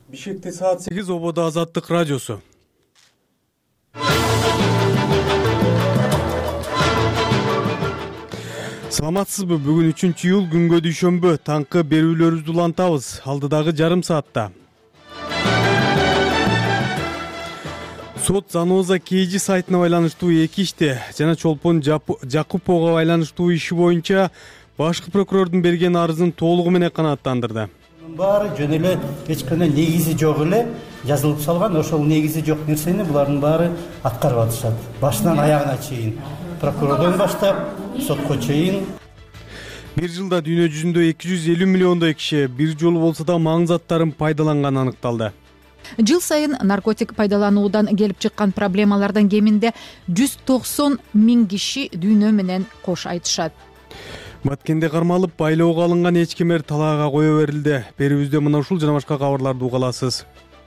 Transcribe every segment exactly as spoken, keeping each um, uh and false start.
Бишкекте саат сегиз, ободо Азаттык радиосу. Саламатсызбы? Бүгүн үчүнчү июль күнгө дүйшөмбү. Таңкы берүүлөрүбүздү улантабыз. Алдыдагы жарым саатта. Сот Заноза Кейжи сайтына байланыштуу эки иште жана Чолпон Жакупова байланыштуу иши боюнча башкы прокурордун берген арызын толугу менен канааттандырды. Баары жөн эле эч кандай негизи жок эле жазылып салган. Ошол негизи жок нерсени булардын баары аткарып атышат. Башынан аягына чейин. Прокурордон баштап сотко чейин. Бир жылда дүйнө жүзүндө эки жүз элүү миллиондой киши бир жолу болсо да маң заттарын пайдаланганы аныкталды. Жыл сайын наркотик пайдалануудан келип чыккан проблемалардан кеминде жүз токсон миң киши дүйнө менен кош айтышат. Баткенде кармалып байлоого алынган эчкемер талаага кое берилди. Берүүбүздө мына ушул жана башка кабарларды уга аласыз.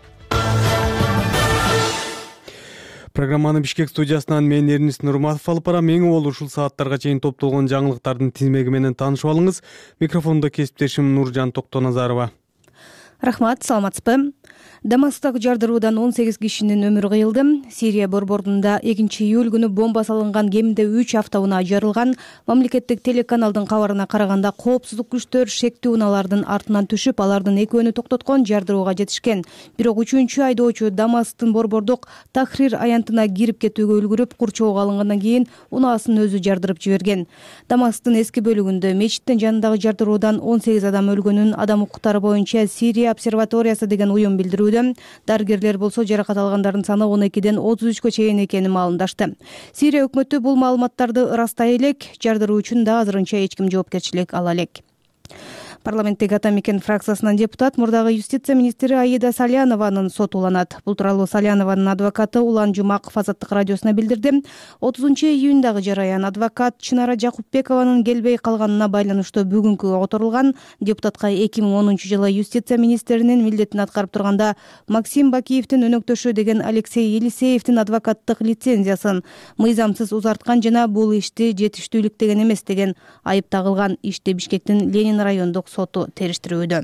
Программаны Бишкек студиясынан мен Эрнис Нурматов алып барам. Эң болу ушул сааттарга чейин топтолгон жаңылыктардын тизмеги менен таанышып алыңыз. Микрофондо кесиптешим Нуржан Токтоназарова. Рахмат, саламатсызбы? Дамасктагы жардыруудан он сегиз кишинин өмүрү кыйылды. Сирия борборунда экинчи июль күнү бомба салынган кеминде үч автоунаа жарылган. Мамлекеттик телеканалдын кабарына караганда коопсуздук күчтөр шектүү унаалардын артынан түшүп, алардын экөөнү токтоткон, жардырууга жетишкен. Бирок үчүнчү айдоочу Дамасктын борбордук Тахрир аянтына кирип кетүүгө үлгүрүп, курчоого алынгандан кийин унаасын өзү жардырып жиберген. Дамасктын эски бөлүгүндө мечиттин жанындагы жардыруудан он сегиз адам өлгөнүн Адам укуктары боюнча Сирия обсерваториясы деген уюм билдирүүдө. Дарыгерлер болсо жаракат алгандардын саны он экиден отуз үчкө чейин экенин маалымдашты. Сирия өкмөтү бул маалыматтарды ырастай элек, жардыруу үчүн да азырынча эч ким жоопкерчилик ала элек. Парламенттеги Ата Мекен фракциясынан депутат мурдагы юстиция министри Аида Салянованын соту уланат. Бул тууралуу Салянованын адвокаты Улан Жумаков Азаттык радиосуна билдирди. отузунчу июндагы жараян адвокат Чынара Жакупбекованын келбей калганына байланыштуу бүгүнкү которулган. Депутатка эки миң онунчу жылы юстиция министринин милдетин аткарып турганда Максим Бакиевдин өнөктөшү деген Алексей Елисеевдин адвокаттык лицензиясын мыйзамсыз узарткан жана бул ишти жетиштүүлүктөгөн эмес деген айып тагылган. Ишти Бишкектин Ленин райондук соту териштирүүдө.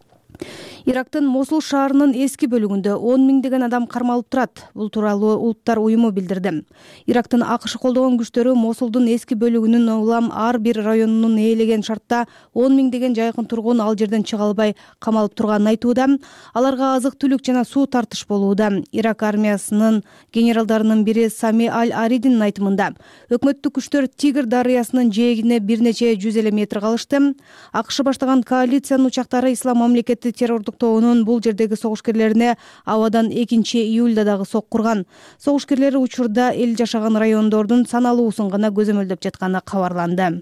Ирактын Мосул шаарынын эски бөлүгүндө он миңдеген адам кармалып турат. Бул тууралуу Улуттар уюму билдирди. Ирактын АКШ колдогон күчтөрү Мосулдун эски бөлүгүнүн улам ар бир районунун ээлеген шартта он миңдеген жайкын тургун ал жерден чыга албай камалып турганын айтууда. Аларга азык-түлүк жана суу тартыш болууда. Ирак армиясынын генералдарынын бири Сами Аль-Аридин айтымында, өкмөттүк күчтөр Тигр дарыясынын жээгине бир нече жүз эле метр калышты. АКШ баштаган коалициянын учактары Ислам мамлекети террордук тобунун бул жердеги согушкерлерине абадан экинчи июлда дагы сок курган. Согушкерлери учурда эл жашаган райондордун саналуусун гана көзөмөлдөп жатканы кабарланды.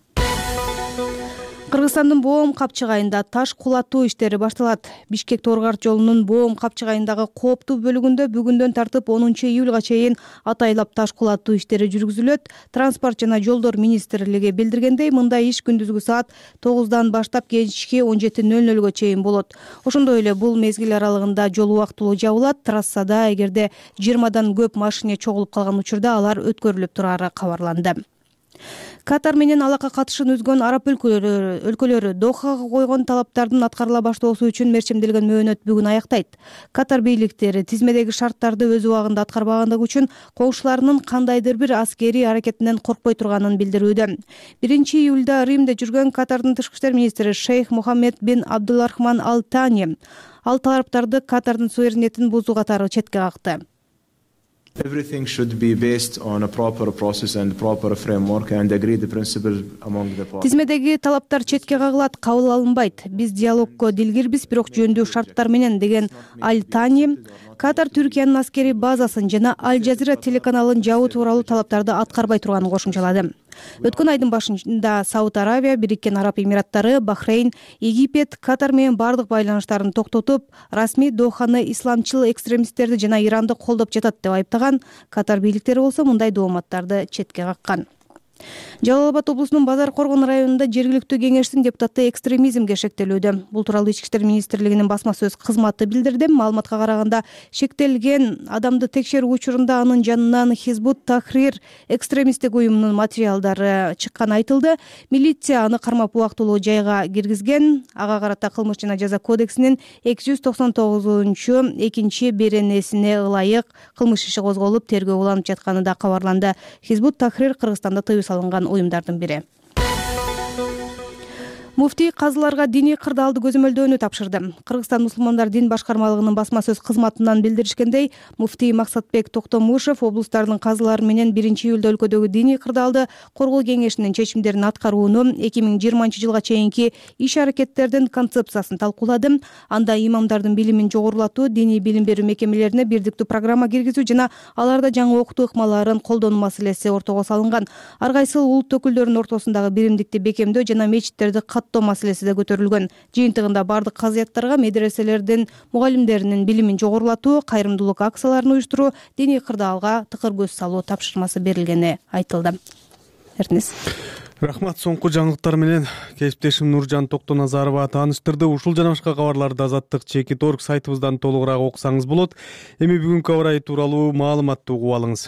Кыргызстандын Боом капчыгайында таш кулатуу иштери башталат. Бишкек-Торгарт жолунун Боом капчыгайындагы кооптуу бөлүгүндө бүгүндөн тартып онунчу июлга чейин атайлап таш кулатуу иштери жүргүзүлөт. Транспорт жана жолдор министрлиги билдиргендей, мындай иш күндүзгү саат тогуздан баштап кечки он жети нөл нөлгө чейин болот. Ошондой эле бул мезгил аралыгында жол убактылуу жабылат. Трассада эгерде жыйырмадан көп машине чогулуп калган учурда алар өткөрүлүп турары кабарланды. Катар менен алакка катышын үзгөн араб өлкөлөрү өлкөлөрү Дохага койгон талаптардын аткарыла баштоосу үчүн мерчемделген мөөнөт бүгүн аяктайт. Катар бийликтери тизмедеги шарттарды өз убагында аткарбагандыгы үчүн коңшуларынын кандайдыр бир аскерий аракетинен коркпой турганын билдирүүдө. биринчи июлда Римде жүргөн Катардын тышкы иштер министри Шейх Мухаммед бин Абдулрахман Ал-Тани ал тараптарды Катардын суверенитетин бузуу катары четке какты. Everything should be based on a proper process and proper framework and agree the principle among the parties. Тизмедеги талаптар четке кагылат, кабыл алынбайт. Биз диалогко дилгирбиз, бирок жөндүү шарттар менен деген Аль-Тани Катар Түркиянын аскери базасын жана Аль-Жазира телеканалын жабуу тууралуу талаптарды аткарбай турганын кошумчалады. Өткөн айдын башында Сауд Аравия, Бириккен Араб Эмираттары, Бахрейн, Египет Катар менен бардык байланыштарын токтотуп, расмий Доханы исламчыл экстремисттерди жана Иранды колдоп жатат деп айыптаган. Катар бийликтери болсо мындай дооматтарды четке каккан. Жалал Абад облусунун Базар Коргон районунда жергиликтүү кеңештин депутаты экстремизмге шектелүүдө. Бул тууралуу Ички иштер министрлигинин басма сөз кызматы билдирди. Маалыматка караганда, шектелген адамды текшерүү учурунда анын жанынан Хизбут Тахрир экстремисттик уюмунун материалдары чыкканы айтылды. Милиция аны кармап убактылуу жайга киргизген. Ага карата кылмыш жана жаза кодексинин эки жүз токсон тогузунчу экинчи беренесине ылайык кылмыш иши козголуп, тергөө уланып жатканы да кабарланды. Хизбут Тахрир Кыргызстанда тыюу салынган уюмдардын бири. Муфтий казыларга диний кырдаалды көзөмөлдөөнү тапшырды. Кыргызстан мусулмандар дин башкармалыгынын басма сөз кызматынан билдиришкендей, муфтий Максатбек Токтомушев облустардын казылары менен биринчи июлда өлкөдөгү диний кырдаалды коргоо кеңешинин чечимдерин аткарууну эки миң жыйырманчы жылга чейинки иш-аракеттердин концепциясын талкуулады. Анда имамдардын билимин жогорулатуу, диний билим берүү мекемелерине бирдиктүү программа киргизүү жана аларда жаңы окутуу ыкмаларын колдонуу маселеси ортого салынган. Ар кайсы улут өкүлдөрүнүн ортосундагы биримдикти бекемдөө жана мечиттерди каттоо маселеси да көтөрүлгөн. Жыйынтыгында бардык казыяттарга медреселердин мугалимдеринин билимин жогорулатуу, кайрымдуулук акцияларын уюштуруу, диний кырдаалга тыкыр көз салуу тапшырмасы берилгени айтылды. Эртиңиз. Рахмат. Соңку жаңылыктар менен кесиптешим Нуржан Токтоназарова тааныштырды. Ушул жана башка кабарларды Азаттык чекит орг сайтыбыздан толугураак окусаңыз болот. Эми бүгүнкү аба ырайы тууралуу маалыматты угуп алыңыз.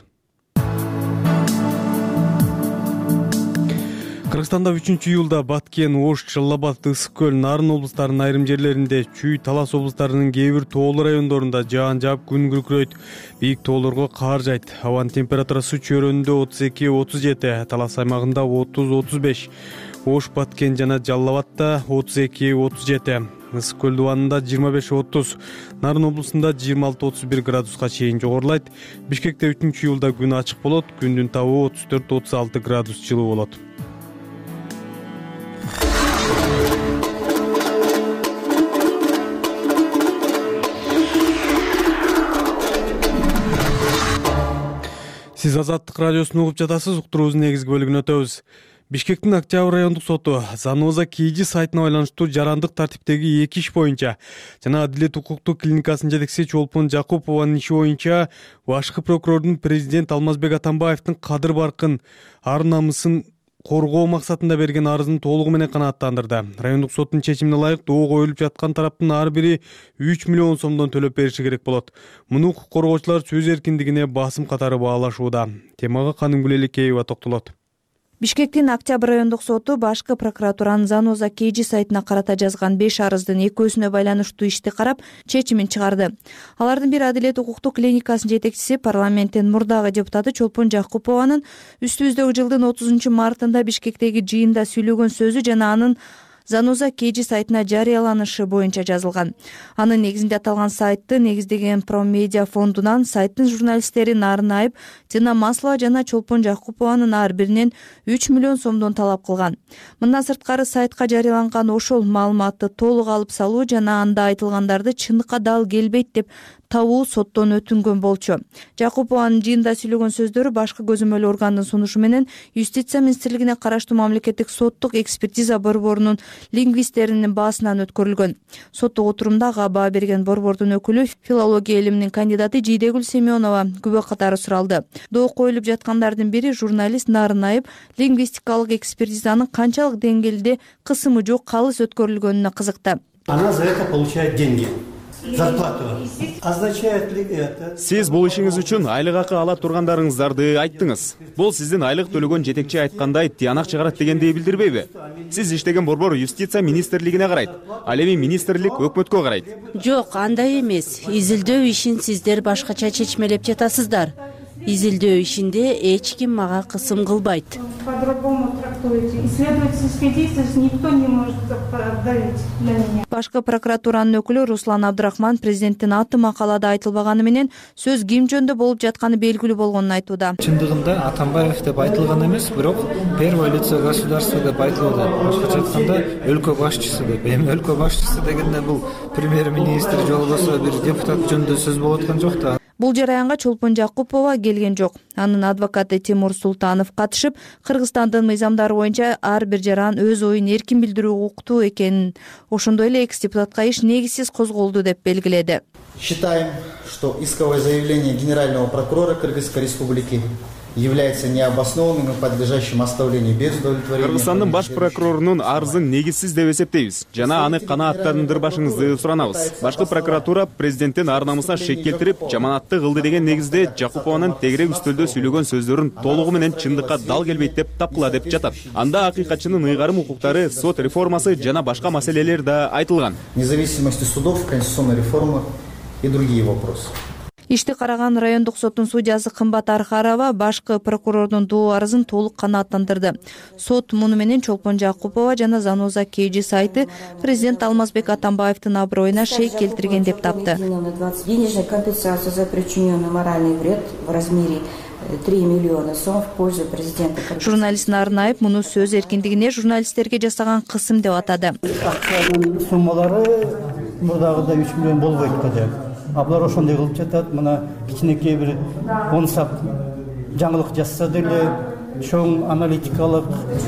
Кыргызстанда үчүнчү июлда Баткен, Ош, Жалал Абад, Ысык көл, Нарын облустарынын айрым жерлеринде, Чүй, Талас облустарынын кээ бир тоолуу райондорунда жаан жаап, күн күркүрөйт. Бийик тоолорго каар жайт. Абанын температурасы чөйрөнүндө отуз эки отуз жети, Талас аймагында отуз отуз беш, Ош, Баткен жана Жалал Абадта отуз эки отуз жети, Ысык көл дубанында жыйырма беш отуз, Нарын облусунда жыйырма алты отуз бир градуска чейин жогорулайт. Бишкекте үчүнчү июлда күн ачык болот, күндүн табы отуз төрт отуз алты градус жылуу болот. Сиз Азаттык радиосун угуп жатасыз. Уктуруубуздун негизги бөлүгүнө өтөбүз. Бишкектин Октябрь райондук соту Заноза КИЖИ сайтына байланыштуу жарандык тартиптеги эки иш боюнча жана Адилет укуктук клиникасынын жетекчиси Чолпон Жакупованын иши боюнча башкы прокурордун президент Алмазбек Атамбаевдин кадыр баркын, ар намысын коргоо максатында берген арызын толугу менен канааттандырды. Райондук соттун чечимине ылайык доо коюлуп жаткан тараптын ар бири үч миллион сомдон төлөп бериши керек болот. Муну укук коргоочулар сөз эркиндигине басым катары баалашууда. Темага Канымгүл Элекеева токтолот. Бишкектин Октябрь райондук соту башкы прокуратуранын Заноза КИЖИ сайтына карата жазган беш арыздын экөөсүнө байланыштуу ишти карап чечимин чыгарды. Алардын бири Адилет укуктук клиникасынын жетекчиси, парламенттин мурдагы депутаты Чолпон Жакупованын үстүбүздөгү жылдын отузунчу мартында Бишкектеги жыйында сүйлөгөн сөзү жана анын Заноза КИЖИ сайтына жарыяланышы боюнча жазылган. Анын негизинде аталган сайтты негиздеген Промедиа фондунан сайттын журналисттери Нарын Айып, Дина Маслова жана Чолпон Жакупованын ар биринен үч миллион сомдон талап кылган. Мындан сырткары сайтка жарыяланган ошол маалыматты толук алып салуу жана анда айтылгандарды чындыкка дал келбейт деп табуу соттон өтүнгөн болчу. Жакупованын жыйында сүйлөгөн сөздөрү башкы көзөмөл органдын сунушу менен Юстиция министрлигине караштуу мамлекеттик соттук экспертиза борборунун лингвисттеринин баасынан өткөрүлгөн. Соттук отурумда ага баа берген борбордун өкүлү, филология илиминин кандидаты Жийдегүл Семенова күбө катары суралды. Доо коюлуп жаткандардын бири журналист Нарын Айып лингвистикалык экспертизанын канчалык деңгээлде кысымы жок, калыс өткөрүлгөнүнө кызыкты. Она за это получает деньги. Зарплату. Означает ли это? Сиз бул ишиңиз үчүн айлык акы ала тургандарыңыздарды айттыңыз. Бул сиздин айлык төлөгөн жетекчи айткандай тыянак чыгарат дегенди билдирбейби? Сиз иштеген борбор Юстиция министрлигине карайт. Ал эми министрлик өкмөткө карайт. Жок, андай эмес. Изилдөө ишин сиздер башкача чечмелеп жатасыздар. Изилдөө ишинде эч ким мага кысым кылбайт. По-другому трактуете. Исследовательские действия никто не может давить для меня. Башкы прокуратуранын өкүлү Руслан Абдрахман президенттин аты макалада айтылбаганы менен сөз ким жөнүндө болуп жатканы белгилүү болгонун айтууда. Чындыгында Атамбаев деп айтылган эмес, бирок первое лицо государства деп айтылды. Башкача айтканда өлкө башчысы деп. Эми өлкө башчысы дегенде бул премьер-министр же болбосо бир депутат жөнүндө сөз болуп аткан жок да. Бул жараянга Чолпон Жакупова келген жок. Анын адвокаты Тимур Султанов катышып, Кыргызстандын мыйзамдары боюнча ар бир жаран өз оюн эркин билдирүү укуктуу экенин, ошондой эле экс-депутатка иш негизсиз козголду деп белгиледи. Считаем, что исковое заявление Генерального прокурора Кыргызской Республики является необоснованным и подлежащим оставлению без удовлетворения. Кыргызстандын баш прокурорунун арызын негизсиз деп эсептейбиз жана аны канааттандырбашыңызды суранабыз. Башкы прокуратура президенттин ар намысына шек келтирип, жаманатты кылды деген негизде Жакупованын тегерек үстөлдө сүйлөгөн сөздөрүн толугу менен чындыкка дал келбейт деп тапкыла деп жатат. Анда акыйкатчынын ыйгарым укуктары, сот реформасы жана башка маселелер да айтылган. Независимости судов, конституционная реформа и другие вопросы. Ишти караган райондук соттун судьясы Кымбат Архарова башкы прокурордун доо арызын толук канааттандырды. Сот муну менен Чолпон Жакупова жана Заноза Кейджи сайты президент Алмазбек Атамбаевдин аброюна шек келтирген деп тапты. Денежная компенсация за причиненный моральный вред в размере три миллиона сом в пользу президента. Журналист Нарнаев муну сөз эркиндигине журналисттерге жасаган кысым деп атады. Акчанын суммалары мурдагыдай үч миллион болбойт деп. Аблар ошондой кылып жатат. Мына кичинекей бир он сап жаңылык жазса деле, чоң аналитикалык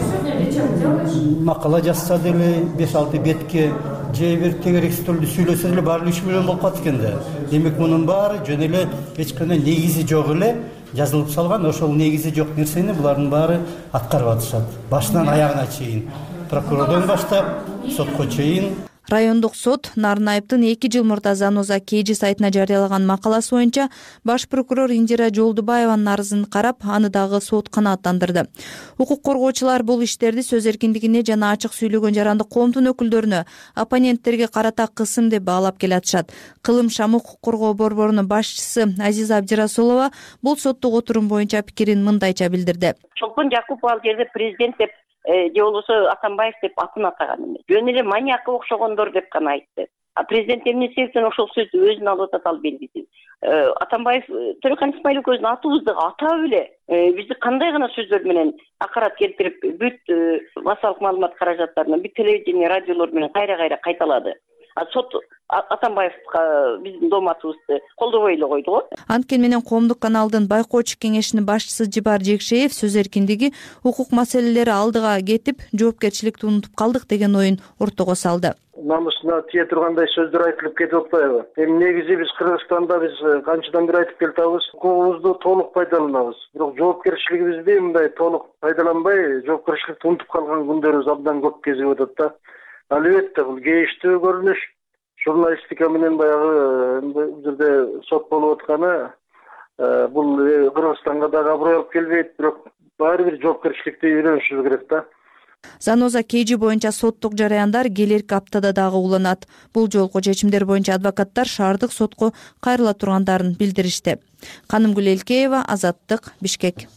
макала жазса деле, беш алты бетке же бир тегерек стөлдө сүйлөсө деле баары үч миллион болуп калат экен да. Демек мунун баары жөн эле эч кандай негизи жок эле жазылып салган. Ошол негизи жок нерсени булардын баары аткарып атышат. Башынан аягына чейин. Прокурордон баштап сотко чейин. Райондук сот Нарнаевдин эки жыл мурда Заноза Кейджи сайтына жарыялаган макаласы боюнча баш прокурор Индира Жолдубаеванын арызын карап, аны дагы сот канааттандырды. Укук коргоочулар бул иштерди сөз эркиндигине жана ачык сүйлөгөн жарандык коомдун өкүлдөрүнө, оппоненттерге карата кысым деп баалап келатышат. Кылым Шам укук коргоо борборунун башчысы Азиза Абдирасулова бул соттук отурум боюнча пикирин мындайча билдирди. Чолпон Жакупов ал жерде президент деп же болбосо Атамбаев деп атын атаган эмес. Жөн эле маньякка окшогондор деп гана айтты. А президент эмне себептен ошол сөздү өзүнө алып атат, ал белгисиз. Атамбаев Төрехан Исмаилов өзүнүн атыбызды атап эле бизди кандай гана сөздөр менен акарат келтирип, бүт массалык маалымат каражаттарынан, бүт телевидение, радиолор менен кайра-кайра кайталады. Сот Атамбаевга биздин дооматыбызды колдобой эле койду го. Анткени менен коомдук каналдын байкоочу кеңешинин башчысы Жибар Жекшеев сөз эркиндиги, укук маселелери алдыга кетип, жоопкерчиликти унутуп калдык деген оюн ортого салды. Намысына тие тургандай сөздөр айтылып кетип атпайбы? Эми негизи биз Кыргызстанда биз канчадан бери айтып келатабыз, укугубузду толук пайдаланабыз. Бирок жоопкерчилигибизди мындай толук пайдаланбай, жоопкерчиликти унутуп калган күндөрүбүз абдан көп кезип атат да. Албетте бул кейиштүү көрүнүш. Журналистика менен баягы бул жерде сот болуп атканы бул Кыргызстанга дагы аброй алып келбейт, бирок баары бир жоопкерчиликти үйрөнүшүбүз керек да. Заноза Кейджи боюнча соттук жараяндар келерки аптада дагы уланат. Бул жолку чечимдер боюнча адвокаттар шаардык сотко кайрыла тургандарын билдиришти. Канымгүл Элкеева, Азаттык, Бишкек.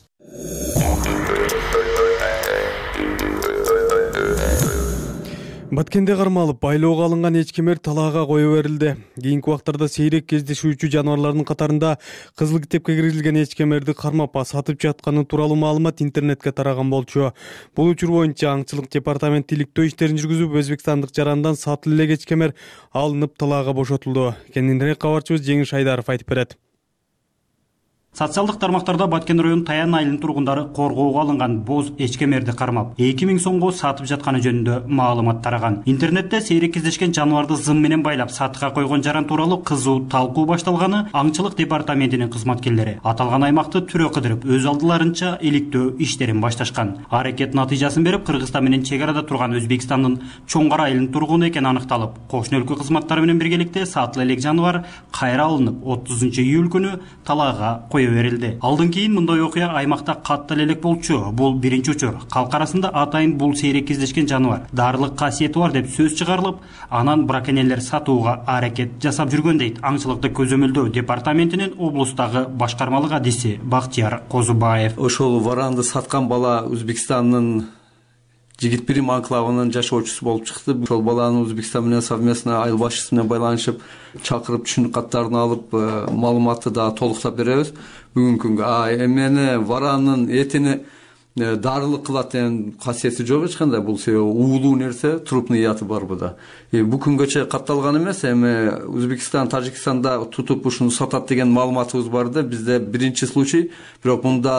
Баткенде кармалып байлоого алынган эчкемер талаага коюп берилди. Кийинки убактарда сейрек кездешүүчү жаныбарлардын катарында кызыл китепке киргизилген эчкемерди кармап сатып жатканы тууралуу маалымат интернетке тараган болчу. Бул учур боюнча аңчылык департаменти иликтөө иштерин жүргүзүп, өзбекстандык жарандан сатылы элек эчкемер алынып талаага бошотулду. Кененирээк кабарчыбыз Жеңиш Айдаров айтып берет. Социалдык тармактарда Баткен районунун Таян айылынын тургундары коргоого алынган боз эчкемерди кармап эки миң сомго сатып жатканы жөнүндө маалымат тараган. Интернетте сейрек кездешкен жаныбарды зым менен байлап сатыкка койгон жаран тууралуу кызуу талкуу башталганы аңчылык департаментинин кызматкерлери аталган аймакты түрө кыдырып, өз алдыларынча иликтөө иштерин башташкан. Аракет натыйжасын берип, Кыргызстан менен чек арада турган Өзбекстандын Чоңгар айылынын тургуну экени аныкталып, кошуна өлкө кызматтары менен биргеликте сатылы элек жаныбар кайра алынып, отузунчу июль күнү талаага коюп берилди. Алдан кийин мындай окуя аймакта каттал элек болчу. Бул биринчи учур. Калк арасында атайын бул сейрек кездешкен жаныбар дарылык касиети бар деп сөз чыгарылып, анан браконьерлер сатууга аракет жасап жүргөн дейт аңчылыкты көзөмөлдөө департаментинин облустагы башкармалык адиси Бактияр Козубаев. Ошол варанды саткан бала Өзбекстандын Жигитбирим анклавынын жашоочусу болуп чыкты. Ошол баланы Өзбекстан менен совместно айыл башчысы менен байланышып, чакырып түшүнүк каттарын алып, маалыматты да толуктап беребиз. Бүгүнкү күнгө а эмени варанын этини дарылык кылат деген касиети жок эч кандай. Бул себеби уулуу нерсе, трупный яты бар буда. Бул күнгөчө катталган эмес. Эми Өзбекстан, Тажикстанда тутуп ушуну сатат деген маалыматыбыз бар да. Бизде биринчи случай, бирок мында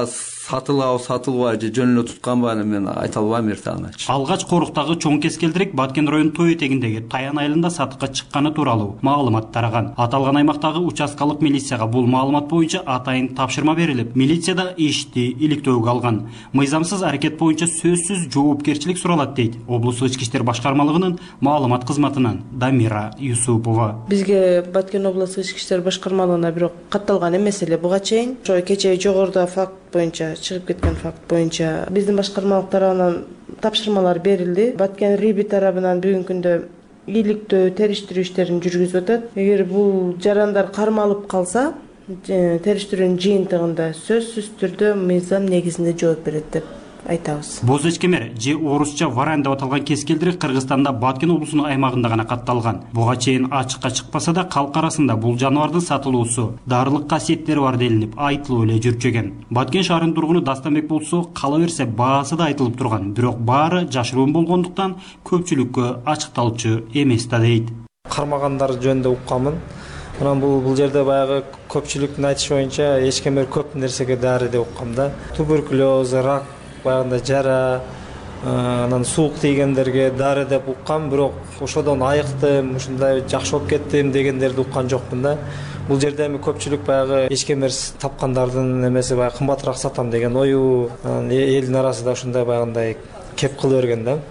сатылабы сатылбайбы же жөн эле тутканбы аны мен айта албайм эртеңачы. Алгач Коруктагы чоң кескелдирек Баткен район тоо этегиндеги Таян айылында сатыкка чыкканы тууралуу маалымат тараган. Аталган аймактагы участкалык милицияга бул маалымат боюнча атайын тапшырма берилип, милицияда ишти иликтөөгө алган. Мыйзамсыз аракет боюнча сөзсүз жоопкерчилик суралат дейт облустук ички иштер башкармалыгынын маалымат кызматынан Дамира Юсупова. Бизге Баткен облустук ички иштер башкармалыгына бирок катталган эмес эле буга чейин. Ошо кечээ жогоруда факт боюнча чыгып кеткен факт боюнча биздин башкармалык тарабынан тапшырмалар берилди. Баткен Риби тарабынан бүгүнкү күндө иликтөө, териштирүү иштерин жүргүзүп атат. Эгер бул жарандар кармалып калса, териштирүүнүн жыйынтыгында сөзсүз түрдө мыйзам негизинде жооп берет деп айтабыз. Боз эчкемер же орусча варан деп аталган кескелдирик Кыргызстанда Баткен облусунун аймагында гана катталган. Буга чейин ачыкка чыкпаса да калк арасында бул жаныбардын сатылуусу дарылык касиеттери бар делинип айтылып эле жүрчөгөн. Баткен шаарынын тургуну Дастанбек болсо кала берсе баасы да айтылып турган, бирок баары жашыруун болгондуктан көпчүлүккө ачыкталчу эмес да дейт. Кармагандар жөнүндө укканмын. Анан бул бул жерде баягы көпчүлүктүн айтышы боюнча эчкемер көп нерсеге дары деп уккам да. Туберкулез, рак, баягында жара, анан суук тийгендерге дары деп уккам, бирок ошодон айыктым, ушундай жакшы болуп кеттим дегендерди уккан жокмун да. Бул жерде эми көпчүлүк баягы эчкемер тапкандардын эмеси баягы кымбатыраак сатам деген ою, элдин арасында ушундай баягындай кеп кыла берген да.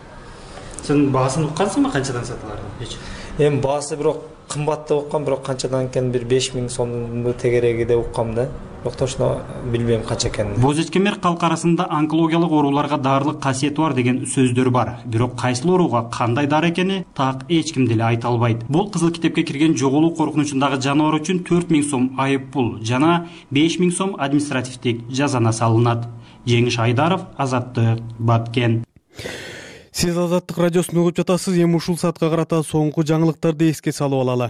Сен баасын уккансыңбы, канчадан сатыларын? Эми баасы бирок кымбат деп уккам, бирок канчадан экенин бир беш миң сомдун тегереги деп уккам да. Бирок точно билбейм канча экенин. Боз эчкемер калк арасында онкологиялык ооруларга дарылык касиети бар деген сөздөр бар. Бирок кайсыл ооруга кандай дары экени так эч ким деле айта албайт. Бул кызыл китепке кирген жоголуу коркунучундагы жаныбар үчүн төрт миң сом айып пул жана беш миң сом административдик жазана салынат. Жеңиш Айдаров, Азаттык, Баткен. Сиз Азаттык радиосун угуп жатасыз. Эми ушул саатка карата соңку жаңылыктарды эске салып алалы.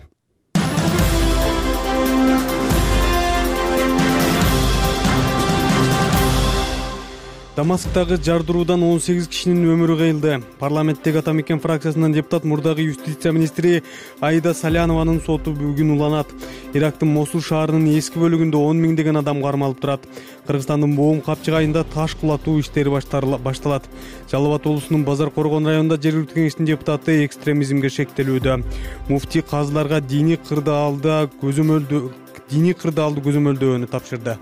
Дамасктагы жардыруудан он сегиз кишинин өмүрү кыйылды. Парламенттеги Атамекен фракциясынын депутат мурдагы юстиция министри Аида Салянованын соту бүгүн уланат. Ирактын Мосул шаарынын эски бөлүгүндө он миңдеген адам кармалып турат. Кыргызстандын Боом Капчык айында таш кулатуу иштери башталат. Жалал Абад облусунун Базар Коргон районунда жергиликтүү кеңештин депутаты экстремизмге шектелүүдө. Муфтий казыларга диний кырдаалды көзөмөлдөө диний кырдаалды көзөмөлдөөнү тапшырды.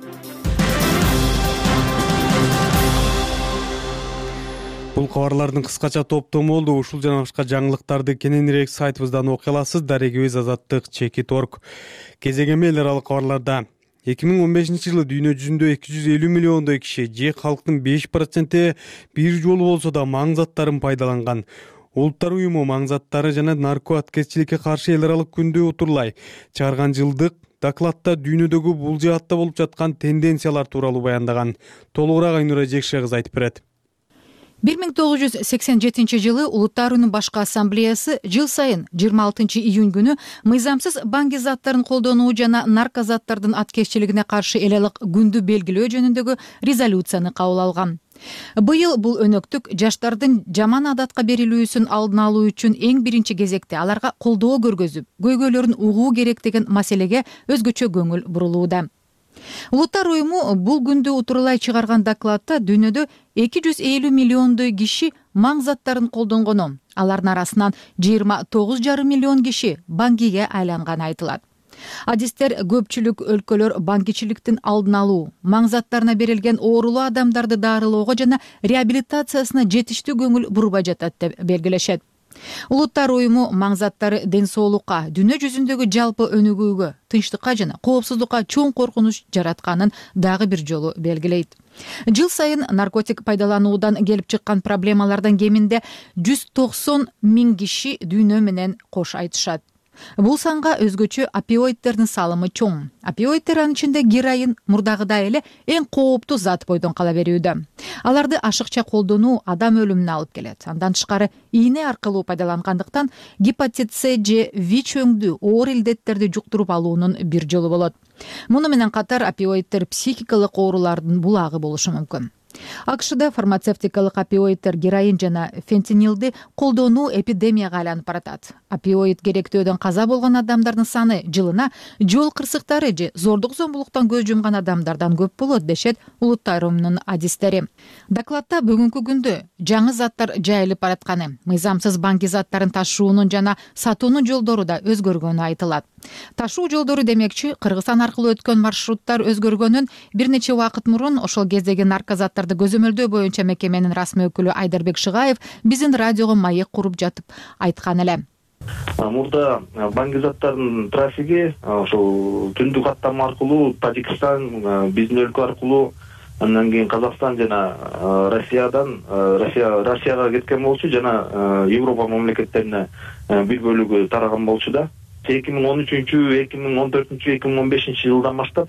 Бул кабарлардын кыскача топтому болду. Ушул жана башка жаңылыктарды кененирээк сайтыбыздан окуй аласыз. Дарегибиз Азаттык чекит орг. Кезегеме эл аралык кабарларда эки миң он бешинчи жылы дүйнө жүзүндө эки жүз элүү миллиондой киши же калктын беш проценти бир жолу болсо да маң заттарын пайдаланган. Улуттар уюму маң заттары жана нарко аткезчиликке каршы эл аралык күндү утурлай чыгарган жылдык докладта дүйнөдөгү бул жаатта болуп жаткан тенденциялар тууралуу баяндаган. Толугураак Айнура Жекше кызы айтып берет. бир миң тогуз жүз сексен жетинчи жылы Улуттар уюмунун башкы ассамблеясы жыл сайын жыйырма алтынчы июнь күнү мыйзамсыз баңги заттарын колдонуу жана нарко заттардын аткезчилигине каршы эл аралык күндү белгилөө жөнүндөгү резолюцияны кабыл алган. Быйыл бул өнөктүк жаштардын жаман адатка берилүүсүн алдын алуу үчүн эң биринчи кезекте аларга колдоо көргөзүп, көйгөйлөрүн угуу керек деген маселеге өзгөчө көңүл бурулууда. Улуттар уюму бул күндү утурлай чыгарган докладта дүйнөдө эки жүз элүү миллиондой киши маң заттарын колдонгону, алардын арасынан жыйырма тогуз жарым миллион киши баңгиге айланганы айтылат. Адистер көпчүлүк өлкөлөр баңгичиликтин алдын алуу, маң заттарына берилген оорулуу адамдарды дарылоого жана реабилитациясына жетиштүү көңүл бурбай жатат деп белгилешет. Улуттар уюму маң заттары ден соолукка, дүйнө жүзүндөгү жалпы өнүгүүгө, тынчтыкка жана коопсуздукка чоң коркунуч жаратканын дагы бир жолу белгилейт. Жыл сайын наркотик пайдалануудан келип чыккан проблемалардан кеминде жүз токсон миң киши дүйнө менен кош айтышат. Бул санга өзгөчө опиоидтердин салымы чоң. Опиоидтер анын ичинде героин мурдагыдай эле эң кооптуу зат бойдон кала берүүдө. Аларды ашыкча колдонуу адам өлүмүнө алып келет. Андан тышкары ийне аркылуу пайдалангандыктан гепатит С же ВИЧ өңдүү оор илдеттерди жуктуруп алуунун бир жолу болот. Муну менен катар опиоидтер психикалык оорулардын булагы болушу мүмкүн. акшда фармацевтикалык опиоидтер героин жана фентанилди колдонуу эпидемияга айланып баратат. Опиоид керектөөдөн каза болгон адамдардын саны жылына жол кырсыктары же зордук зомбулуктан көз жумган адамдардан көп болот дешет улуттар уюмунун адистери. Докладда бүгүнкү күндө жаңы заттар жайылып баратканы, мыйзамсыз банки заттарын ташуунун жана сатуунун жолдору да өзгөргөнү айтылат. Ташуу жолдору демекчи Кыргызстан аркылуу өткөн маршруттар өзгөргөнүн бир нече убакыт мурун ошол кездеги наркозаттарды көзөмөлдөө боюнча мекеменин расмий өкүлү Айдарбек Шыгаев биздин радиого маек куруп жатып айткан эле. Мурда банки заттардын трафиги ошол түндүк каттама аркылуу Тажикстан, биздин өлкө аркылуу, андан кийин Казакстан жана Россиядан Россия Россияга кеткен болчу жана Европа мамлекеттерине бир бөлүгү тараган болчу да. эки миң он үчүнчү, эки миң он төртүнчү, эки миң он бешинчи жылдан баштап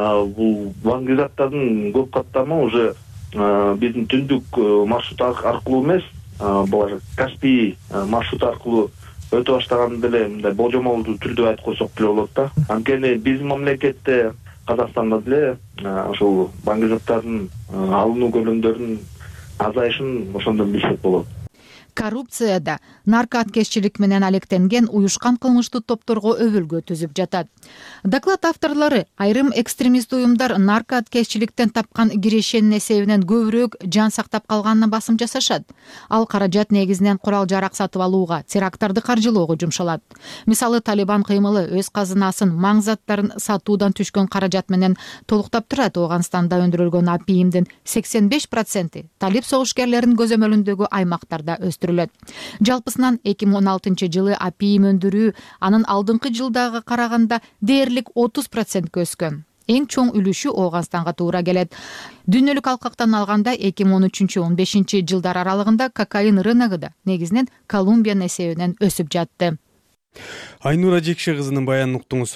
бул банки заттардын көп каттамы уже биздин түндүк маршрут аркылуу эмес, булар Каспий маршруту аркылуу өтө баштаган деле мындай болжомолдуу түрдө айтып койсок деле болот да. Анткени биздин мамлекетте, Казакстанда деле ошол банки заттардын алынуу көлөмдөрүнүн азайышын ошондон билсек болот. Коррупцияда наркоаткезчилик менен алектенген уюшкан кылмыштуу топторго өбөлгө түзүп жатат. Доклад авторлору айрым экстремист уюмдар наркоаткезчиликтен тапкан кирешенин эсебинен көбүрөөк жан сактап калганына басым жасашат. Ал каражат негизинен курал жарак сатып алууга, теракттарды каржылоого жумшалат. Мисалы, Талибан кыймылы өз казынасын маң заттарын сатуудан түшкөн каражат менен толуктап турат. Ооганстанда өндүрүлгөн апийимдин сексен беш проценти талип согушкерлеринин көзөмөлүндөгү аймактарда өстүрүлөт. Жалпысынан эки миң он алтынчы жылы апийим өндүрүү анын алдыңкы жылдагы караганда дээрлик отуз процентке өскөн. Эң чоң үлүшү Ооганстанга туура келет. Дүйнөлүк алкактан алганда эки миң он үчүнчү он бешинчи жылдар аралыгында кокаин рыногу да негизинен Колумбиянын эсебинен өсүп жатты. Айнура Жекше кызынын баянын уктуңуз.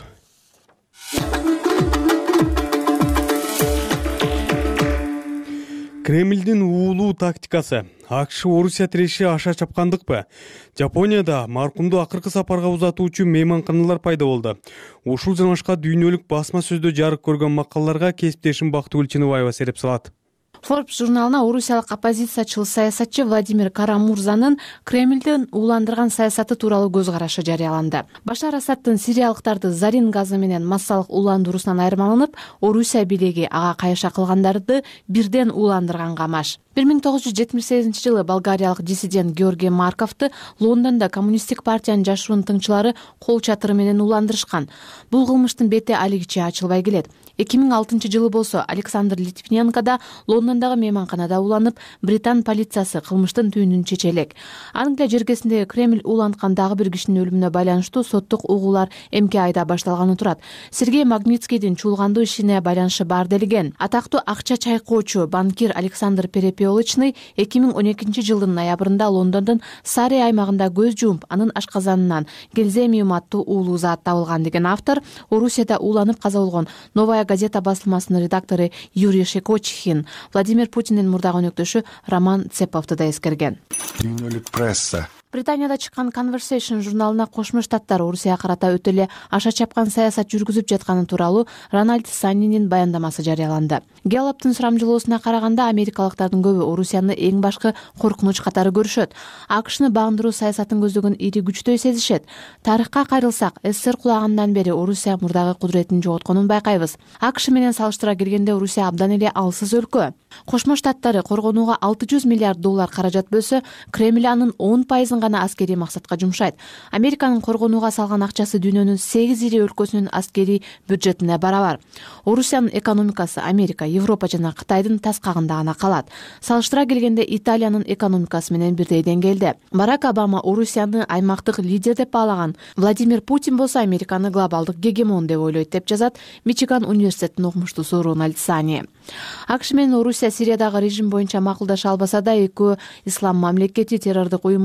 Кремлдин уулуу тактикасы. АКШ Орусия тиреши аша чапкандыкпы? Жапонияда маркумду акыркы сапарга узатуучу мейманканалар пайда болду. Ушул жана башка дүйнөлүк басма сөздө жарык көргөн макалаларга кесиптешим Бактыгүл Чыныбаева сереп салат. Forbes журналына орусиялык оппозициячыл саясатчы Владимир Карамурзанын Кремлдин ууландырган саясаты тууралуу көз карашы жарыяланды. Башар Асаддын сириялыктарды зарин газы менен массалык ууландыруусунан айырмаланып, Орусия бийлиги ага кайша кылгандарды бирден ууландырганга маш. бир миң тогуз жүз жетимиш сегизинчи жылы болгариялык диссидент Георгий Марковду Лондондо коммунисттик партиянын жашыруун тыңчылары кол чатыры менен ууландырышкан. Бул кылмыштын бети алигиче ачылбай келет. эки миң алтынчы жылы болсо Александр Литвиненко да Лондондогу мейманканада ууланып, Британ полициясы кылмыштын түйүнүн чече элек. Англия жергесиндеги Кремль ууланткан дагы бир кишинин өлүмүнө байланыштуу соттук угуулар эмки айда башталганы турат. Сергей Магнитскийдин чуулгандуу ишине байланышы бар делген. Атактуу акча чайкоочу банкир Александр Перепелочный эки миң он экинчи жылдын ноябрында Лондондун Сари аймагында көз жумуп, анын ашказанынан гельземиум аттуу уулуу зат табылган деген автор Орусияда ууланып каза болгон Новая газета басылмасынын редактору Юрий Шекочихин Владимир Путиндин мурдагы өнөктөшү Роман Цеповду да эскерген. Дүйнөлүк пресса Британияда чыккан Conversation журналына Кошмо Штаттар Орусияга карата өтө эле аша чапкан саясат жүргүзүп жатканы тууралуу Рональд Саннинин баяндамасы жарыяланды. Гэллоптун сурамжылоосуна караганда америкалыктардын көбү Орусияны эң башкы коркунуч катары көрүшөт. АКШны багындыруу саясатын көздөгөн ири күчтөй сезишет. Тарыхка кайрылсак, СССР кулагандан бери Орусия мурдагы кудуретин жоготконун байкайбыз. АКШ менен салыштыра келгенде Орусия абдан эле алсыз өлкө. Кошмо Штаттары коргонууга алты жүз миллиард доллар каражат бөлсө, Кремль анын он пайызын гана аскерий максатка жумшайт. Американын коргонууга салган акчасы дүйнөнүн сегиз ири өлкөсүнүн аскерий бюджетине барабар. Орусиянын экономикасы Америка, Европа жана Кытайдын таскагында гана калат. Салыштыра келгенде Италиянын экономикасы менен бирдей деңгээлде. Барак Обама Орусияны аймактык лидер деп баалаган. Владимир Путин болсо Американы глобалдык гегемон деп ойлойт деп жазат Мичиган университетинин окумуштуусу Рональд Сани. АКШ менен Орусия Сириядагы режим боюнча макулдаша албаса да, экөө ислам мамлекети террордук уюмун жок кылуу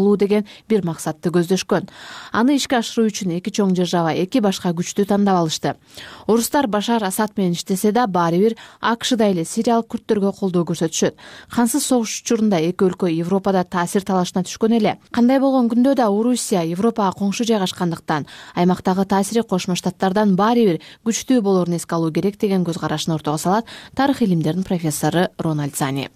кылуу деген бир максатты көздөшкөн. Аны ишке ашыруу үчүн эки чоң держава эки башка күчтү тандап алышты. Орустар Башар Асад менен иштесе да баары бир АКШда эле сириялык күрттөргө колдоо көрсөтүшөт. Кансыз согуш учурунда эки өлкө Европада таасир талашына түшкөн эле. Кандай болгон күндө да Орусия Европага коңшу жайгашкандыктан аймактагы таасири Кошмо Штаттардан баары бир күчтүү болорун эске алуу керек деген көз карашын ортого салат тарых илимдеринин профессору Рональд Зани.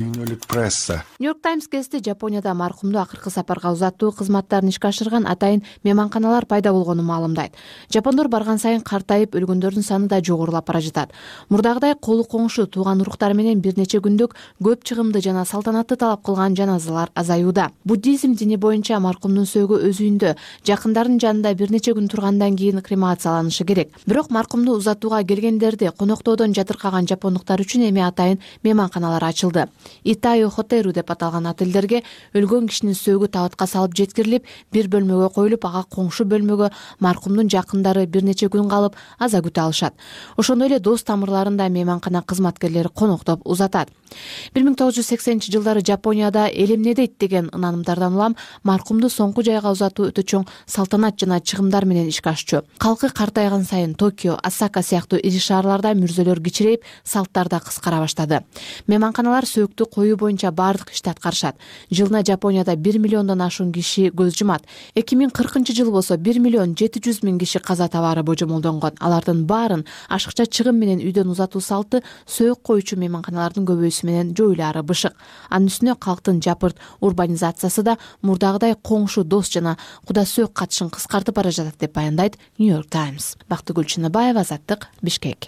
Нью-Йорк Таймс гезити Жапонияда маркумду акыркы сапарга узатуу кызматтарын ишке ашырган атайын мейманканалар пайда болгонун маалымдайт. Жапондор барган сайын картайып, өлгөндөрдүн саны да жогорулап бара жатат. Мурдагыдай колу коңшу, тууган уруктар менен бир нече күндүк көп чыгымды жана салтанатты талап кылган жаназалар азаюуда. Буддизм дини боюнча маркумдун сөөгү өз үйүндө, жакындарынын жанында бир нече күн тургандан кийин кремацияланышы керек. Бирок маркумду узатууга келгендерди коноктоодон жатыркаган жапондуктар үчүн эми атайын мейманканалар ачылды. Итайо Хотеру деп аталган отелдерге өлгөн кишинин сөөгү табытка салып жеткирилип, бир бөлмөгө коюлуп, ага коңшу бөлмөгө маркумдун жакындары бир нече күн калып аза күтө алышат. Ошондой эле дос тамырларында мейманкана кызматкерлери коноктоп узатат. бир миң тогуз жүз сексенинчи жылдары Жапонияда эл эмне дейт деген ынанымдардан улам маркумду соңку жайга узатуу өтө чоң салтанат жана чыгымдар менен ишке ашчу. Калкы картайган сайын Токио, Осака сыяктуу ири шаарларда мүрзөлөр кичирейип, салттар да кыскара баштады. Мейманканалар сөөктү коюу боюнча баардык ишти аткарышат. Жылына Жапонияда бир миллиондон ашуун киши көз жумат. эки миң кыркынчы жыл болсо бир миллион жети жүз миң киши каза табаары божомолдонгон. Алардын баарын ашыкча чыгым менен үйдөн узатуу салты сөөк коюучу мейманканалардын көбөйүүсү менен жоюлаары бышык. Анын үстүнө калктын жапырт урбанизациясы да мурдагыдай коңшу, дос жана куда сөөк катышын кыскартып бара жатат деп баяндайт Нью-Йорк Таймс. Бактыгүл Чыныбаева, Азаттык, Бишкек.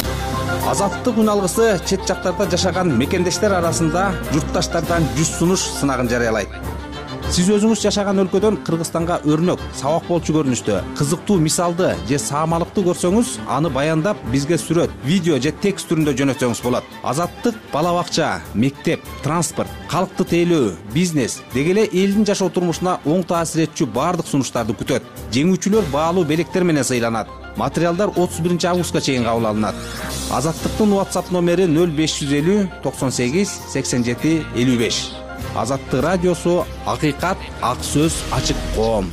Азаттык үн алгысы чет жактарда жашаган мекендештер арасында журтташтардан жүз сунуш сынагын жарыялайт. Сиз өзүңүз жашаган өлкөдөн Кыргызстанга өрнөк, сабак болчу көрүнүштө, кызыктуу мисалды же саамалыкты көрсөңүз, аны баяндап бизге сүрөт, видео же текст түрүндө жөнөтсөңүз болот. Азаттык бала бакча, мектеп, транспорт, калкты тейлөө, бизнес деги эле элдин жашоо турмушуна оң таасир этчү баардык сунуштарды күтөт. Жеңүүчүлөр баалуу белектер менен сыйланат. Материалдар отуз биринчи августка чейин кабыл алынат. Азаттыктын WhatsApp номери нөл беш жүз элүү токсон сегиз сексен жети элүү беш. Азаттык радиосу, акыйкат, ак сөз, ачык коом.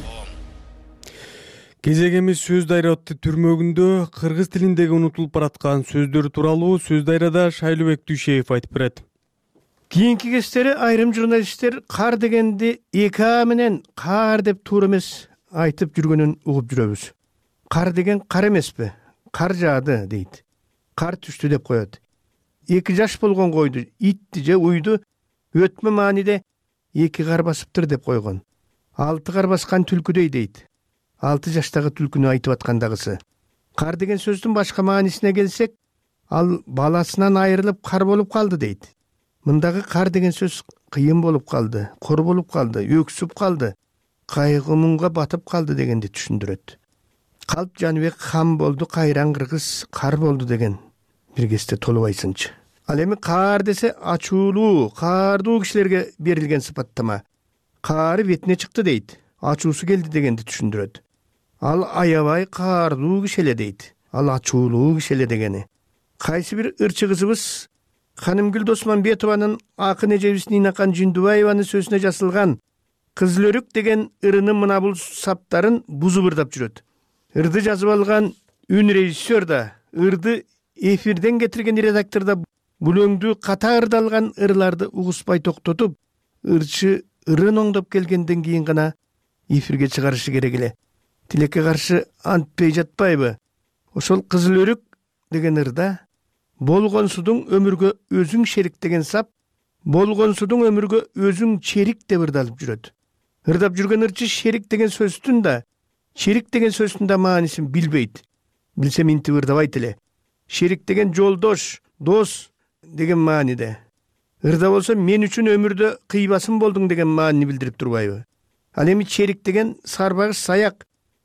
Кезегemiz сөз дайра түрмөгүндө кыргыз тилиндеги унутулуп бараткан сөздөр тууралуу сөз дайрада Шайлыбек Дүйшеев айтып берет. Кийинки кестери айрым журналисттер кар дегенди эки а менен кар деп туура эмес айтып жүргөнүн угуп жүрөбүз. Кар деген кар эмеспи? Кар жаады дейт. Кар түштү деп коет. Эки жаш болгон койду, итти же уйду өтмө мааниде эки кар басыптыр деп койгон. Алты кар баскан түлкүдөй дейт. Алты жаштагы түлкүнү айтып аткандагысы. Кар деген сөздүн башка маанисине келсек, ал баласынан айрылып кар болуп калды дейт. Мындагы кар деген сөз кыйын болуп калды, кор болуп калды, өксүп калды, кайгы муңга батып калды дегенди түшүндүрөт. Калп Жаныбек хам болду, кайран кыргыз кар болду деген бир кесте толубайсынчы. Ал эми кар десе ачуулуу, каардуу кишилерге берилген сыпаттама. Кары бетине чыкты дейт. Ачуусу келди дегенди түшүндүрөт. Ал аябай каардуу киши эле дейт. Ал ачуулуу киши эле дегени. Кайсы бир ырчы кызыбыз Ханымгүл Досманбетованын акын эжебиз Нинакан Жиндубаеванын сөзүнө жасылган Кызылөрүк деген ырынын мына бул саптарын бузуп ырдап жүрөт. Ырды жазып алган үн режиссер да, ырды эфирден кетирген редактор да бул өңдүү ката ырдалган ырларды угуспай токтотуп, ырчы ырын оңдоп келгенден кийин гана эфирге чыгарышы керек эле. Тилекке каршы антпей жатпайбы? Ошол Кызылөрүк деген ырда болгон судуң өмүргө өзүң шерик деген сап, болгон судуң өмүргө өзүң черик деп ырдалып жүрөт. Ырдап жүргөн ырчы шерик деген сөздүн да, шерик деген сөздүн да маанисин билбейт. Билсе минтип ырдабайт эле. Шерик деген жолдош, дос деген мааниде. Ырда болсо мен үчүн өмүрдө кыйбасым болдуң деген маанини билдирип турбайбы? Ал эми черик деген сарбагыш саяк,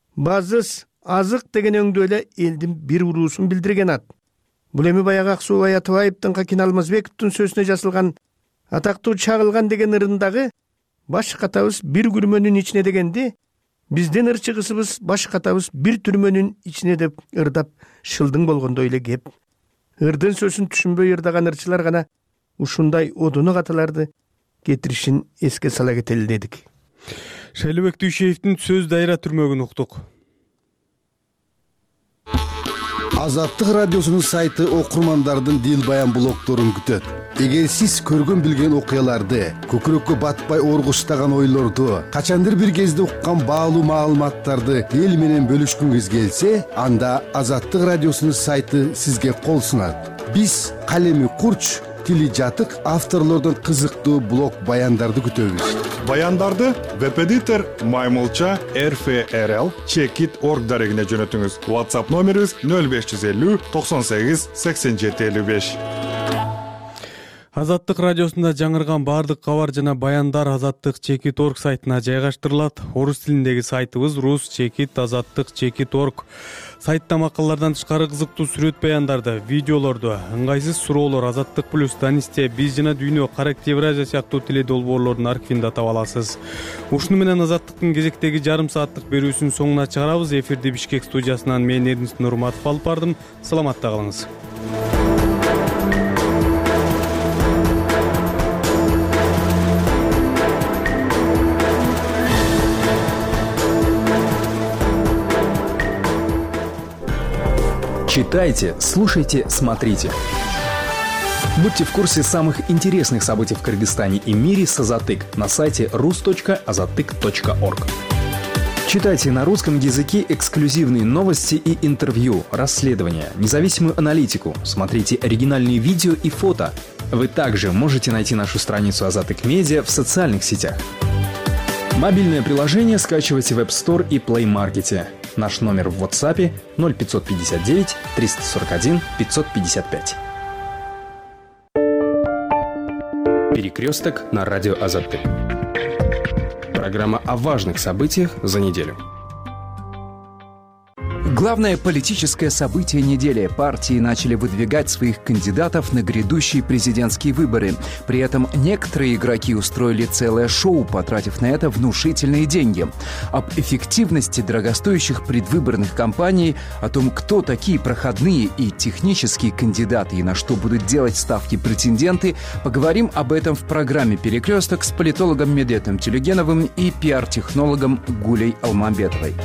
базыс, азык деген өңдүү эле элдин бир уруусун билдирген ат. Бул эми баягы Аксубай Атыбаевдин Какин Алмазбековдун сөзүнө жасылган атактуу чагылган деген ырындагы баш катабыз бир күрмөнүн ичине дегенди, биздин ырчы кызыбыз баш катабыз бир түрмөнүн ичине деп ырдап шылдың болгондой эле кеп. Ырдын сөзүн түшүнбөй ырдаган ырчылар гана ушундай одуну каталарды кетиришин эске сала кетели дедик. Шайлообек Дүйшеевдин сөз дайра түрмөгүн уктук. Азаттык радиосунун сайты окурмандардын дил баян блогдорун күтөт. Эгер сиз көргөн билген окуяларды, көкүрөккө батпай оргуштаган ойлорду, качандыр бир кезде уккан баалуу маалыматтарды эл менен бөлүшкүңүз келсе, анда Азаттык радиосунун сайты сизге кол сунат. Биз калеми курч, тили жатык авторлордун кызыктуу блог баяндарды күтөбүз. Баяндарды веб-эдитор Маймылча эр эф эр эл чекит точка орг дарегине жөнөтүңүз. WhatsApp номерибиз нөл беш жүз элүү токсон сегиз сексен жети элүү беш. Азаттык радиосунда жаңырган баардык кабар жана баяндар Азаттык чекит точка орг сайтына жайгаштырылат. Орус тилиндеги сайтыбыз рус чекит азаттык чекит точка орг. Сайтта макалалардан тышкары кызыктуу сүрөт баяндарды, видеолорду, ыңгайсыз суроолор, Азаттык плюс, Данисте, Биз жана Дүйнө, Карактев Евразия сыяктуу теледолбоорлордун архивинде таба аласыз. Ушуну менен Азаттыктын кезектеги жарым сааттык берүүсүнүн соңуна чыгарабыз. Эфирди Бишкек студиясынан мен Эрдинис Нурматов алып бардым. Саламатта калыңыз. Читайте, слушайте, смотрите. Будьте в курсе самых интересных событий в Кыргызстане и мире с Азаттык на сайте рус точка азаттык точка орг. Читайте на русском языке эксклюзивные новости и интервью, расследования, независимую аналитику. Смотрите оригинальные видео и фото. Вы также можете найти нашу страницу Азаттык Медиа в социальных сетях. Мобильное приложение скачивайте в App Store и Play Market. Наш номер в WhatsApp ноль пятьсот пятьдесят девять триста сорок один пятьсот пятьдесят пять. Перекресток на радио Азаттык. Программа о важных событиях за неделю. Главное политическое событие недели. Партии начали выдвигать своих кандидатов на грядущие президентские выборы. При этом некоторые игроки устроили целое шоу, потратив на это внушительные деньги. Об эффективности дорогостоящих предвыборных кампаний, о том, кто такие проходные и технические кандидаты и на что будут делать ставки претенденты, поговорим об этом в программе «Перекресток» с политологом Медетом Телегеновым и пиар-технологом Гулей Алмамбетовой.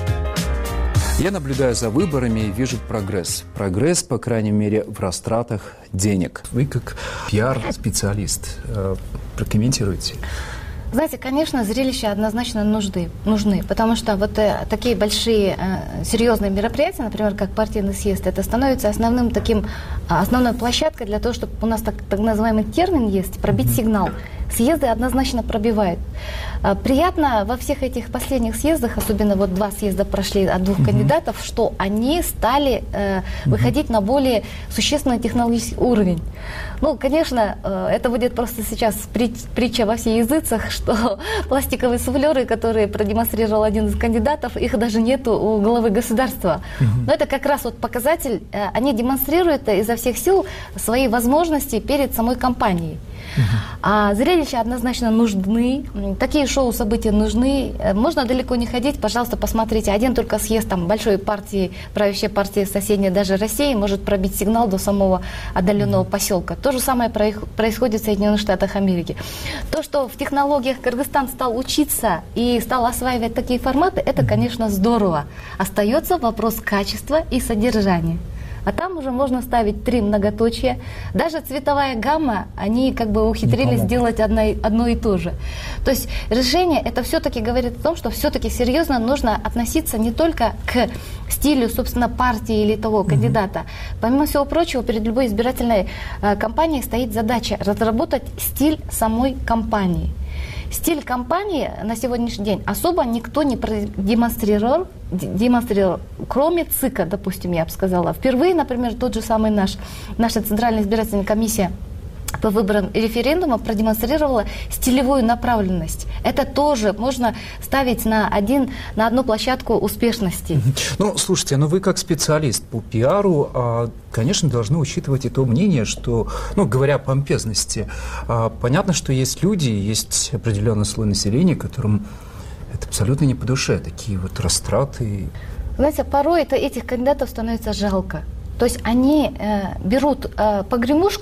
Я наблюдаю за выборами и вижу прогресс. Прогресс, по крайней мере, в растратах денег. Вы как пиар-специалист прокомментируете? Знаете, конечно, зрелища однозначно нужны, нужны, потому что вот э, такие большие э, серьезные мероприятия, например, как партийный съезд, это становится основным таким, основной площадкой для того, чтобы у нас так, так называемый термин есть, пробить сигнал. Съезды однозначно пробивают. А, приятно во всех этих последних съездах, особенно вот два съезда прошли от двух mm-hmm. кандидатов, что они стали э, mm-hmm. выходить на более существенный технологический уровень. Ну, конечно, э, это будет просто сейчас притча во всех языцах, что пластиковые суфлеры, которые продемонстрировал один из кандидатов, их даже нету у главы государства. Mm-hmm. Но это как раз вот показатель, э, они демонстрируют изо всех сил свои возможности перед самой компанией. Uh-huh. А зрелища однозначно нужны, такие шоу, события нужны. Можно далеко не ходить, пожалуйста, посмотрите. Один только съезд там большой партии, правящей партии соседней даже России может пробить сигнал до самого отдаленного uh-huh. поселка. То же самое происходит в Соединенных Штатах Америки. То, что в технологиях Кыргызстан стал учиться и стал осваивать такие форматы, это, конечно, здорово. Остается вопрос качества и содержания. А там уже можно ставить три многоточия. Даже цветовая гамма, они как бы ухитрились сделать одно, одно и то же. То есть решение, это все-таки говорит о том, что все-таки серьезно нужно относиться не только к стилю, собственно, партии или того кандидата. Mm-hmm. Помимо всего прочего, перед любой избирательной э, кампанией стоит задача разработать стиль самой кампании. Стиль кампании на сегодняшний день особо никто не продемонстрировал, демонстрировал, кроме ЦИКа, допустим, я бы сказала. Впервые, например, тот же самый наш, наша Центральная избирательная комиссия по выборам и референдума продемонстрировала стилевую направленность. Это тоже можно ставить на, один, на одну площадку успешности. Ну, слушайте, ну вы как специалист по пиару, конечно, должны учитывать и то мнение, что, ну, говоря о помпезности, понятно, что есть люди, есть определенный слой населения, которым это абсолютно не по душе, такие вот растраты. Знаете, порой это, этих кандидатов становится жалко. То есть они э, берут э, погремушку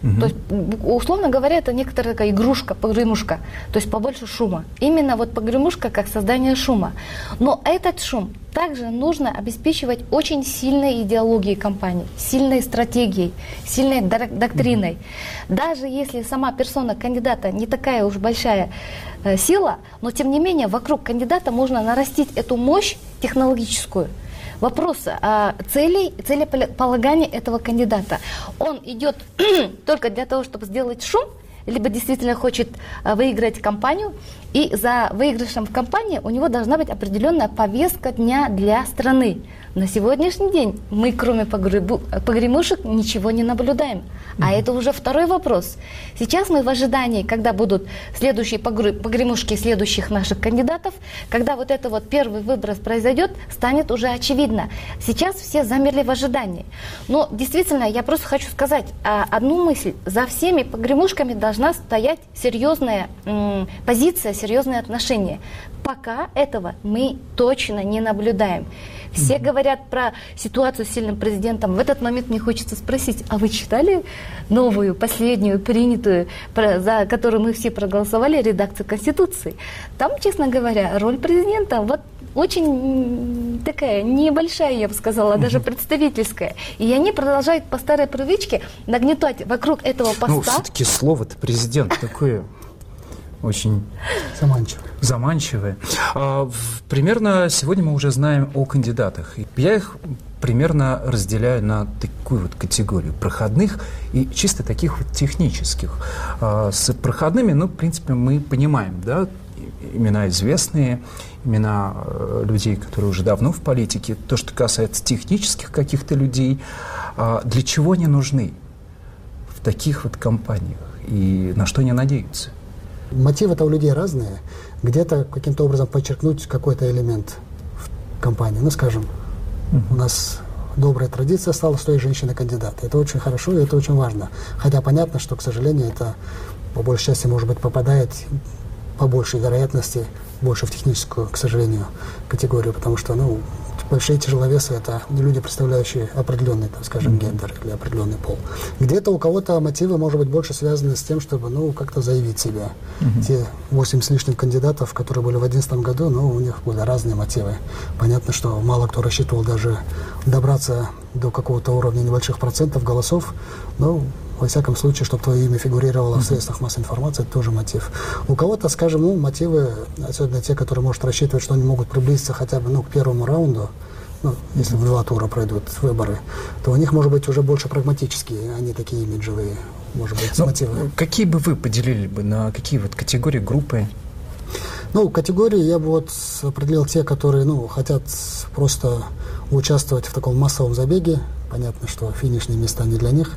Угу. То есть, условно говоря, это некоторая такая игрушка, погремушка, то есть побольше шума. Именно вот погремушка как создание шума. Но этот шум также нужно обеспечивать очень сильной идеологией компании, сильной стратегией, сильной доктриной. Угу. Даже если сама персона кандидата не такая уж большая э, сила, но тем не менее вокруг кандидата можно нарастить эту мощь технологическую. Вопрос о цели, целеполагания этого кандидата. Он идет только для того, чтобы сделать шум, либо действительно хочет выиграть кампанию, и за выигрышем в кампании у него должна быть определенная повестка дня для страны. На сегодняшний день мы, кроме погремушек, ничего не наблюдаем. А mm-hmm. это уже второй вопрос. Сейчас мы в ожидании, когда будут следующие погремушки следующих наших кандидатов, когда вот это вот первый выброс произойдет, станет уже очевидно. Сейчас все замерли в ожидании. Но действительно, я просто хочу сказать одну мысль. За всеми погремушками должна стоять серьезная м, позиция, серьезные отношения. Пока этого мы точно не наблюдаем. Все mm-hmm. говорят про ситуацию с сильным президентом. В этот момент мне хочется спросить, а вы читали новую, последнюю, принятую, за которую мы все проголосовали, редакцию Конституции? Там, честно говоря, роль президента вот очень такая небольшая, я бы сказала, даже mm-hmm. представительская. И они продолжают по старой привычке нагнетать вокруг этого поста. Ну, все-таки слово-то президент такое очень заманчивое. заманчивое. А, примерно сегодня мы уже знаем о кандидатах. Я их примерно разделяю на такую вот категорию проходных и чисто таких вот технических. А, с проходными, ну, в принципе, мы понимаем, да, имена известные, имена э, людей, которые уже давно в политике. То, что касается технических каких-то людей, а, для чего они нужны в таких вот компаниях и на что они надеются? Мотивы-то у людей разные. Где-то каким-то образом подчеркнуть какой-то элемент в компании. Ну, скажем, uh-huh. у нас добрая традиция осталась той женщины-кандидата. Это очень хорошо и это очень важно. Хотя понятно, что, к сожалению, это по большей части, может быть, попадает по большей вероятности больше в техническую, к сожалению, категорию, потому что, ну, большие тяжеловесы — это люди, представляющие определенный, так скажем, гендер или определенный пол. Где-то у кого-то мотивы, может быть, больше связаны с тем, чтобы, ну, как-то заявить себя. Mm-hmm. Те восемь с лишним кандидатов, которые были в две тысячи одиннадцатом году, ну, у них были разные мотивы. Понятно, что мало кто рассчитывал даже добраться до какого-то уровня небольших процентов голосов, но во всяком случае, чтобы твое имя фигурировало mm-hmm. в средствах массовой информации, это тоже мотив. У кого-то, скажем, ну, мотивы, особенно те, которые может рассчитывать, что они могут приблизиться хотя бы, ну, к первому раунду, ну, если в два тура пройдут выборы, то у них, может быть, уже больше прагматические, а не такие имиджевые, может быть, ну, мотивы. Какие бы вы поделили бы на какие вот категории, группы? Ну, категории я бы вот определил те, которые, ну, хотят просто участвовать в таком массовом забеге. Понятно, что финишные места не для них.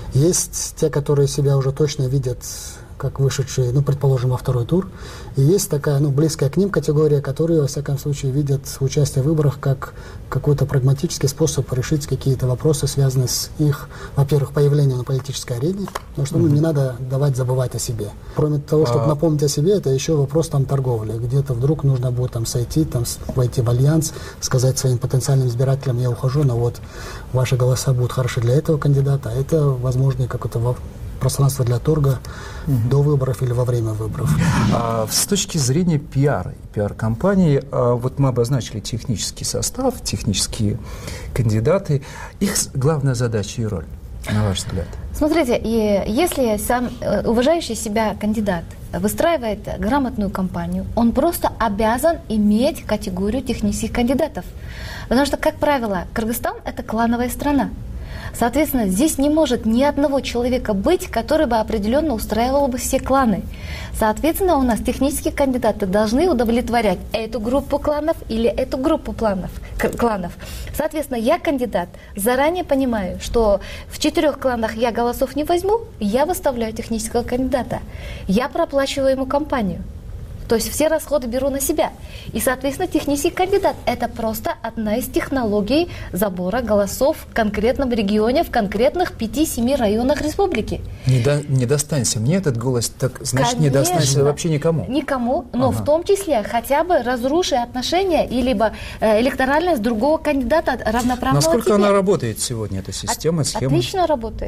Есть те, которые себя уже точно видят как вышедшие, ну, предположим, во второй тур. И есть такая, ну, близкая к ним категория, которые, во всяком случае, видят участие в выборах как какой-то прагматический способ решить какие-то вопросы, связанные с их, во-первых, появлением на политической арене, потому что, ну, не надо давать забывать о себе. Кроме того, чтобы напомнить о себе, это еще вопрос там торговли. Где-то вдруг нужно будет там сойти, там войти в альянс, сказать своим потенциальным избирателям: я ухожу, но вот ваши голоса будут хороши для этого кандидата, а это, возможно, какое-то пространство для торга mm-hmm. до выборов или во время выборов. А, с точки зрения пиара, пиар-компании, а, вот мы обозначили технический состав, технические кандидаты. Их главная задача и роль, на ваш взгляд? Смотрите, и если сам уважающий себя кандидат выстраивает грамотную кампанию, он просто обязан иметь категорию технических кандидатов. Потому что, как правило, Кыргызстан – это клановая страна. Соответственно, здесь не может ни одного человека быть, который бы определенно устраивал бы все кланы. Соответственно, у нас технические кандидаты должны удовлетворять эту группу кланов или эту группу кланов. кланов. Соответственно, я кандидат, заранее понимаю, что в четырех кланах я голосов не возьму, я выставляю технического кандидата. Я проплачиваю ему кампанию. То есть все расходы беру на себя. И, соответственно, технический кандидат – это просто одна из технологий забора голосов в конкретном регионе, в конкретных пяти-семи районах республики. Не, до, не достанься мне этот голос, так значит, Конечно, не достанься вообще никому. Никому, но ага. в том числе хотя бы разруши отношения и либо э, электоральность другого кандидата равноправного Насколько тебе. Она работает сегодня, эта система, От, схема? Отлично работает.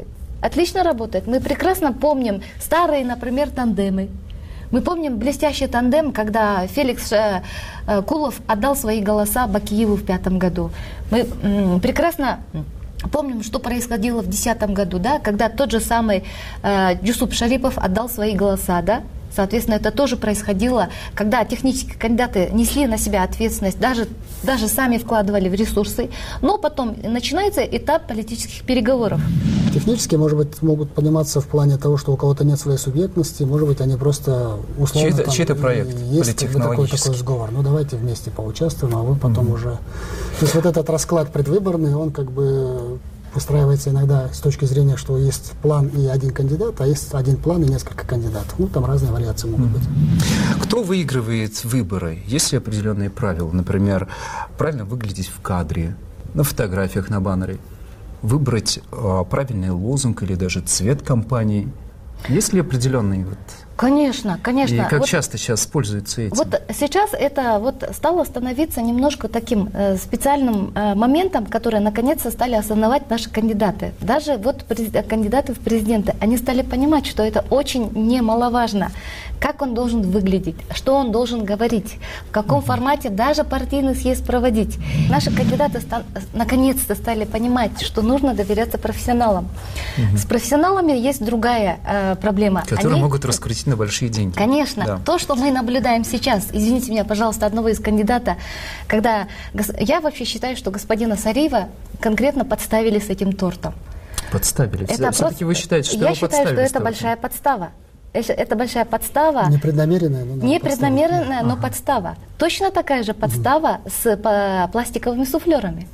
отлично работает. Мы прекрасно помним старые, например, тандемы. Мы помним блестящий тандем, когда Феликс э, э, Кулов отдал свои голоса Бакиеву в пятом году. Мы м, прекрасно помним, что происходило в десятом году, да, когда тот же самый э, Джусуп Шарипов отдал свои голоса, да. Соответственно, это тоже происходило, когда технические кандидаты несли на себя ответственность, даже, даже сами вкладывали в ресурсы, но потом начинается этап политических переговоров. Технически, может быть, могут подниматься в плане того, что у кого-то нет своей субъектности, может быть, они просто условно... Чей-то, там, чей-то проект есть такой, такой сговор. Ну, давайте вместе поучаствуем, а вы потом mm-hmm. уже... То есть вот этот расклад предвыборный, он как бы... выстраивается иногда с точки зрения, что есть план и один кандидат, а есть один план и несколько кандидатов. Ну, там разные вариации могут быть. Кто выигрывает выборы? Есть ли определенные правила? Например, правильно выглядеть в кадре, на фотографиях, на баннере, выбрать э, правильный лозунг или даже цвет кампании. Есть ли определенные вот... Конечно, конечно. И как вот, часто сейчас пользуются этим? Вот сейчас это вот стало становиться немножко таким э, специальным э, моментом, который наконец-то стали осознавать наши кандидаты. Даже вот през- кандидаты в президенты, они стали понимать, что это очень немаловажно. Как он должен выглядеть, что он должен говорить, в каком mm-hmm. формате даже партийный съезд проводить. Наши кандидаты ста- наконец-то стали понимать, что нужно доверяться профессионалам. Mm-hmm. С профессионалами есть другая э, проблема. Которые Они... могут раскрутить на большие деньги. Конечно. Да. То, что мы наблюдаем сейчас, извините меня, пожалуйста, одного из кандидата, когда... Я вообще считаю, что господина Сариева конкретно подставили с этим тортом. Подставили? Это Все-таки просто... вы считаете, что Я его считаю, что это тортом? большая подстава. Это большая подстава. Непреднамеренная, но да, Непреднамеренная, подстава. но ага. подстава. Точно такая же подстава угу. с по, пластиковыми суфлерами.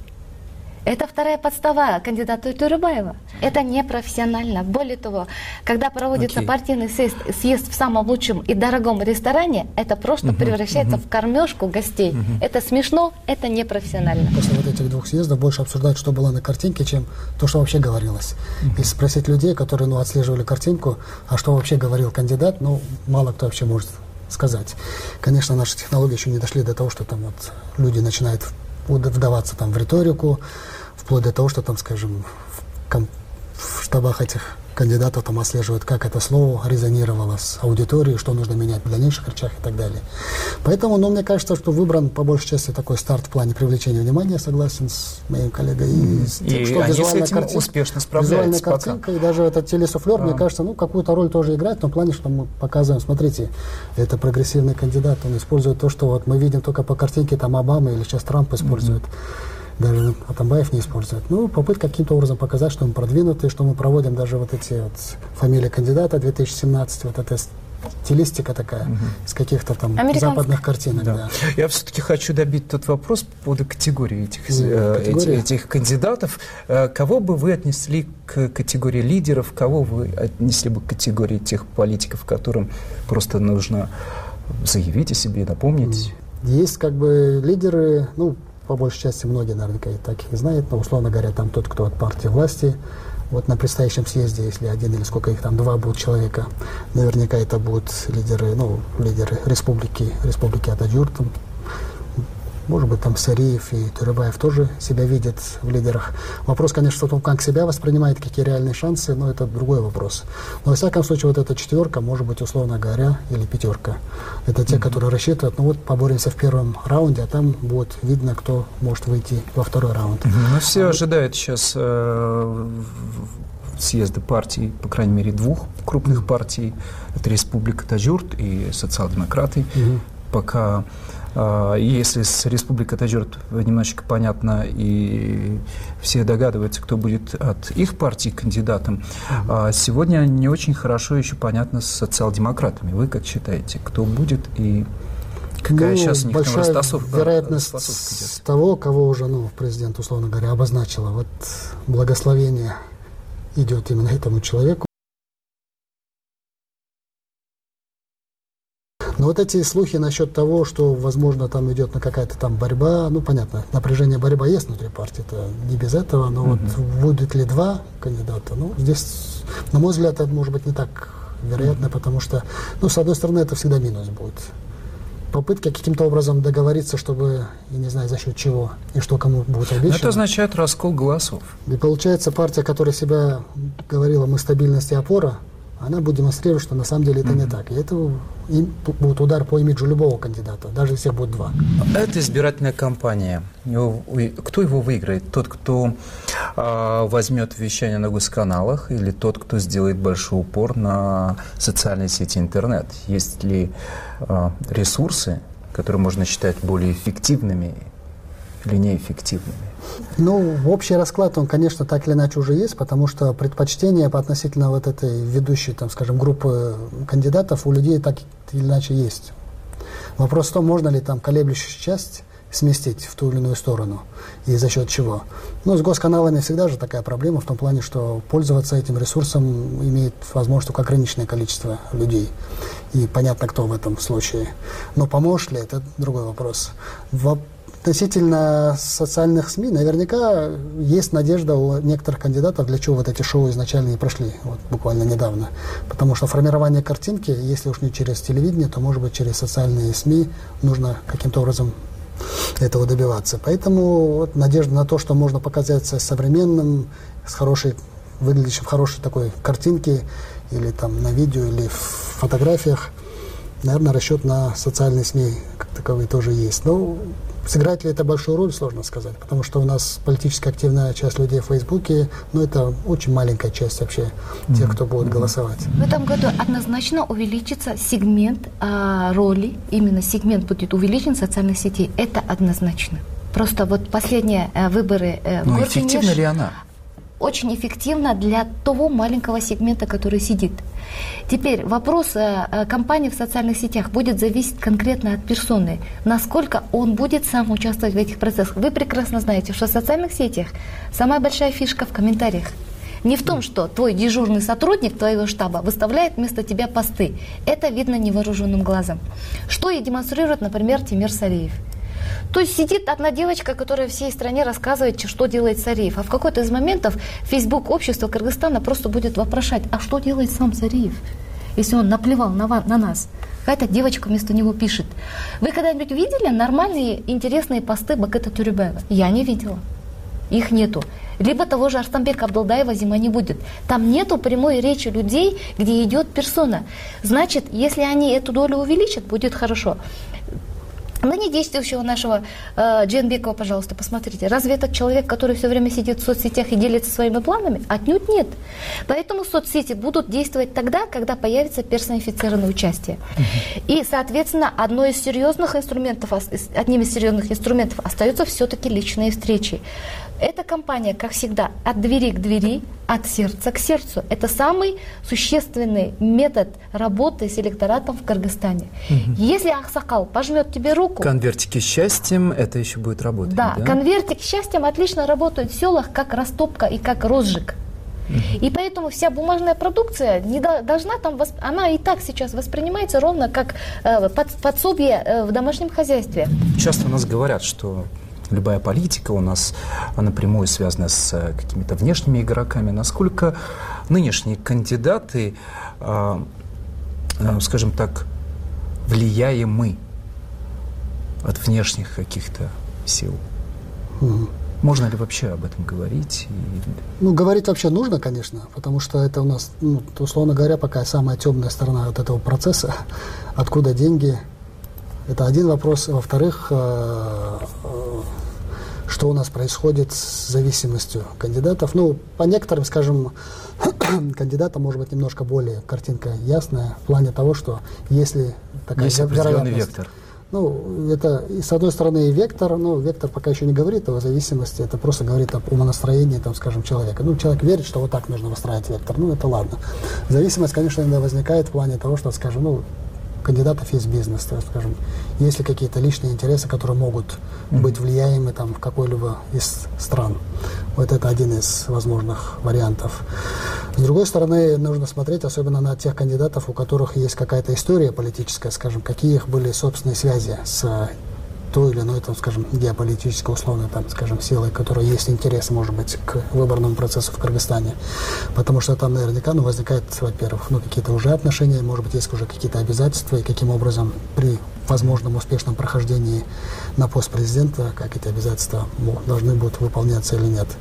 Это вторая подстава кандидата Турубаева. Это непрофессионально. Более того, когда проводится okay. партийный съезд, съезд в самом лучшем и дорогом ресторане, это просто uh-huh, превращается uh-huh. в кормежку гостей. Uh-huh. Это смешно, это непрофессионально. После вот этих двух съездов больше обсуждают, что было на картинке, чем то, что вообще говорилось. Uh-huh. Если спросить людей, которые ну, отслеживали картинку, а что вообще говорил кандидат, ну, мало кто вообще может сказать. Конечно, наши технологии еще не дошли до того, что там вот люди начинают вдаваться там в риторику, вплоть до того, что там, скажем, в, ком- в штабах этих кандидатов там отслеживают, как это слово резонировало с аудиторией, что нужно менять в дальнейших речах и так далее. Поэтому, ну, мне кажется, что выбран по большей части такой старт в плане привлечения внимания, согласен с моим коллегой. И, с тем, и что они визуальная с этим картинка, успешно справляются. Визуальная пока. картинка и даже этот телесуфлер, а. мне кажется, ну, какую-то роль тоже играет, в том плане, что мы показываем, смотрите, это прогрессивный кандидат, он использует то, что вот мы видим только по картинке там Обама или сейчас Трамп использует. Mm-hmm. Даже Атамбаев не использует. Ну, попытка каким-то образом показать, что мы продвинутые, что мы проводим даже вот эти вот фамилии кандидата две тысячи семнадцать, вот эта стилистика такая, угу. из каких-то там западных картинок. Да. Да. Я все-таки хочу добить тот вопрос по поводу категории этих, э, категория? этих, этих кандидатов. Э, кого бы вы отнесли к категории лидеров, кого вы отнесли бы к категории тех политиков, которым просто нужно заявить о себе, напомнить? Есть как бы лидеры, ну, по большей части многие наверняка и так их знают, но, условно говоря, там тот, кто от партии власти, вот на предстоящем съезде, если один или сколько их там, два будут человека, наверняка это будут лидеры, ну, лидеры республики, республики Ататюрк, там, может быть, там Сариев и Турубаев тоже себя видят в лидерах. Вопрос, конечно, в том, как себя воспринимает, какие реальные шансы, но это другой вопрос. Но, во всяком случае, вот эта четверка, может быть, условно говоря, или пятерка. Это те, mm-hmm. которые рассчитывают, ну вот, поборемся в первом раунде, а там будет видно, кто может выйти во второй раунд. Mm-hmm. Ну, все а ожидают сейчас э, съезда партий, по крайней мере, двух крупных mm-hmm. партий. Это Республика Ататюрк и социал-демократы. Mm-hmm. Пока... Если с Республикой Ататюрк немножечко понятно, и все догадываются, кто будет от их партии кандидатом, mm-hmm. сегодня не очень хорошо еще понятно с социал-демократами. Вы как считаете, кто будет и какая ну, сейчас у них большая растасов... вероятность того, кого уже ну, президент, условно говоря, обозначила. Вот благословение идет именно этому человеку. Но вот эти слухи насчет того, что, возможно, там идет на какая-то там борьба, ну, понятно, напряжение, борьба есть внутри партии, это не без этого, но mm-hmm. вот будет ли два кандидата, ну, здесь, на мой взгляд, это может быть не так вероятно, mm-hmm. потому что, ну, с одной стороны, это всегда минус будет. попытки каким-то образом договориться, чтобы, я не знаю, за счет чего и что кому будет обещано. Это означает раскол голосов. И получается, партия, которая себя говорила «мы стабильность и опора», она будет демонстрировать, что на самом деле это mm-hmm. не так. И это им будет удар по имиджу любого кандидата, даже если будет два. Это избирательная кампания. Кто его выиграет? Тот, кто э, возьмет вещание на госканалах, или тот, кто сделает большой упор на социальные сети интернет? Есть ли э, ресурсы, которые можно считать более эффективными или неэффективными? Ну, общий расклад, он, конечно, так или иначе уже есть, потому что предпочтения по относительно вот этой ведущей, там, скажем, группы кандидатов у людей так или иначе есть. Вопрос в том, можно ли там колеблющуюся часть сместить в ту или иную сторону и за счет чего. Ну, с госканалами всегда же такая проблема в том плане, что пользоваться этим ресурсом имеет возможность только ограниченное количество людей. И понятно, кто в этом случае. Но поможет ли, это другой вопрос. Относительно социальных СМИ, наверняка есть надежда у некоторых кандидатов, для чего вот эти шоу изначально и прошли, вот буквально недавно. Потому что формирование картинки, если уж не через телевидение, то, может быть, через социальные СМИ нужно каким-то образом этого добиваться. Поэтому вот надежда на то, что можно показаться современным, с хорошей, выглядящим в хорошей такой картинке, или там на видео, или в фотографиях, наверное, расчет на социальные СМИ как таковые тоже есть. Но сыграет ли это большую роль, сложно сказать, потому что у нас политически активная часть людей в Фейсбуке, но это очень маленькая часть вообще mm-hmm. тех, кто будет mm-hmm. голосовать. В этом году однозначно увеличится сегмент а, роли, именно сегмент будет увеличен социальных сетей, это однозначно. Просто вот последние а, выборы а, в Но городе эффективна Ниш ли она? Очень эффективно для того маленького сегмента, который сидит. Теперь вопрос э, кампании в социальных сетях будет зависеть конкретно от персоны, насколько он будет сам участвовать в этих процессах. Вы прекрасно знаете, что в социальных сетях самая большая фишка в комментариях. Не в том, что твой дежурный сотрудник твоего штаба выставляет вместо тебя посты. Это видно невооруженным глазом. Что и демонстрирует, например, Тимир Сариев. То есть сидит одна девочка, которая всей стране рассказывает, что делает Сариев. А в какой-то из моментов Facebook общество Кыргызстана просто будет вопрошать, а что делает сам Сариев, если он наплевал на, на нас. Какая-то девочка вместо него пишет. Вы когда-нибудь видели нормальные, интересные посты Бакыта Тюрюбаева? Я не видела. Их нету. Либо того же Арстамбека Абдулдаева зима не будет. Там нету прямой речи людей, где идет персона. Значит, если они эту долю увеличат, будет хорошо. Ныне действующего нашего э, Джейнбекова, пожалуйста, посмотрите. Разве этот человек, который все время сидит в соцсетях и делится своими планами? Отнюдь нет. Поэтому соцсети будут действовать тогда, когда появится персонифицированное участие. Uh-huh. И, соответственно, одной из серьезных инструментов, одним из серьезных инструментов остаются все-таки личные встречи. Эта кампания, как всегда, от двери к двери, от сердца к сердцу. Это самый существенный метод работы с электоратом в Кыргызстане. Угу. Если Аксакал пожмет тебе руку... Конвертики с счастьем, это еще будет работать. Да, да? конвертик с счастьем отлично работают в селах, как растопка и как розжиг. Угу. И поэтому вся бумажная продукция не должна там... Восп... Она и так сейчас воспринимается ровно как э, под, подсобие э, в домашнем хозяйстве. Часто у нас говорят, что... Любая политика у нас напрямую связана с какими-то внешними игроками. Насколько нынешние кандидаты, скажем так, влияемы от внешних каких-то сил? Угу. Можно ли вообще об этом говорить? Ну, говорить вообще нужно, конечно, потому что это у нас, ну, условно говоря, пока самая темная сторона вот этого процесса. Откуда деньги? Это один вопрос. Во-вторых, что у нас происходит с зависимостью кандидатов. Ну, по некоторым, скажем, кандидатам, может быть, немножко более картинка ясная в плане того, что если такая есть определенный вектор. Ну, это, с одной стороны, и вектор, но вектор пока еще не говорит о зависимости, это просто говорит об умонастроении, там, скажем, человека. Ну, человек верит, что вот так нужно выстраивать вектор, ну, это ладно. Зависимость, конечно, иногда возникает в плане того, что, скажем, ну, у кандидатов есть бизнес, то есть, скажем, есть ли какие-то личные интересы, которые могут mm-hmm. быть влияемы там в какой-либо из стран. Вот это один из возможных вариантов. С другой стороны, нужно смотреть особенно на тех кандидатов, у которых есть какая-то история политическая, скажем, какие их были собственные связи с той или иной, там, скажем, геополитической, условно, там, скажем, силой, которой есть интерес, может быть, к выборному процессу в Кыргызстане. Потому что там наверняка, ну, возникает, во-первых, ну, какие-то уже отношения, может быть, есть уже какие-то обязательства, и каким образом при возможном успешном прохождении на пост президента, как эти обязательства должны будут выполняться или нет.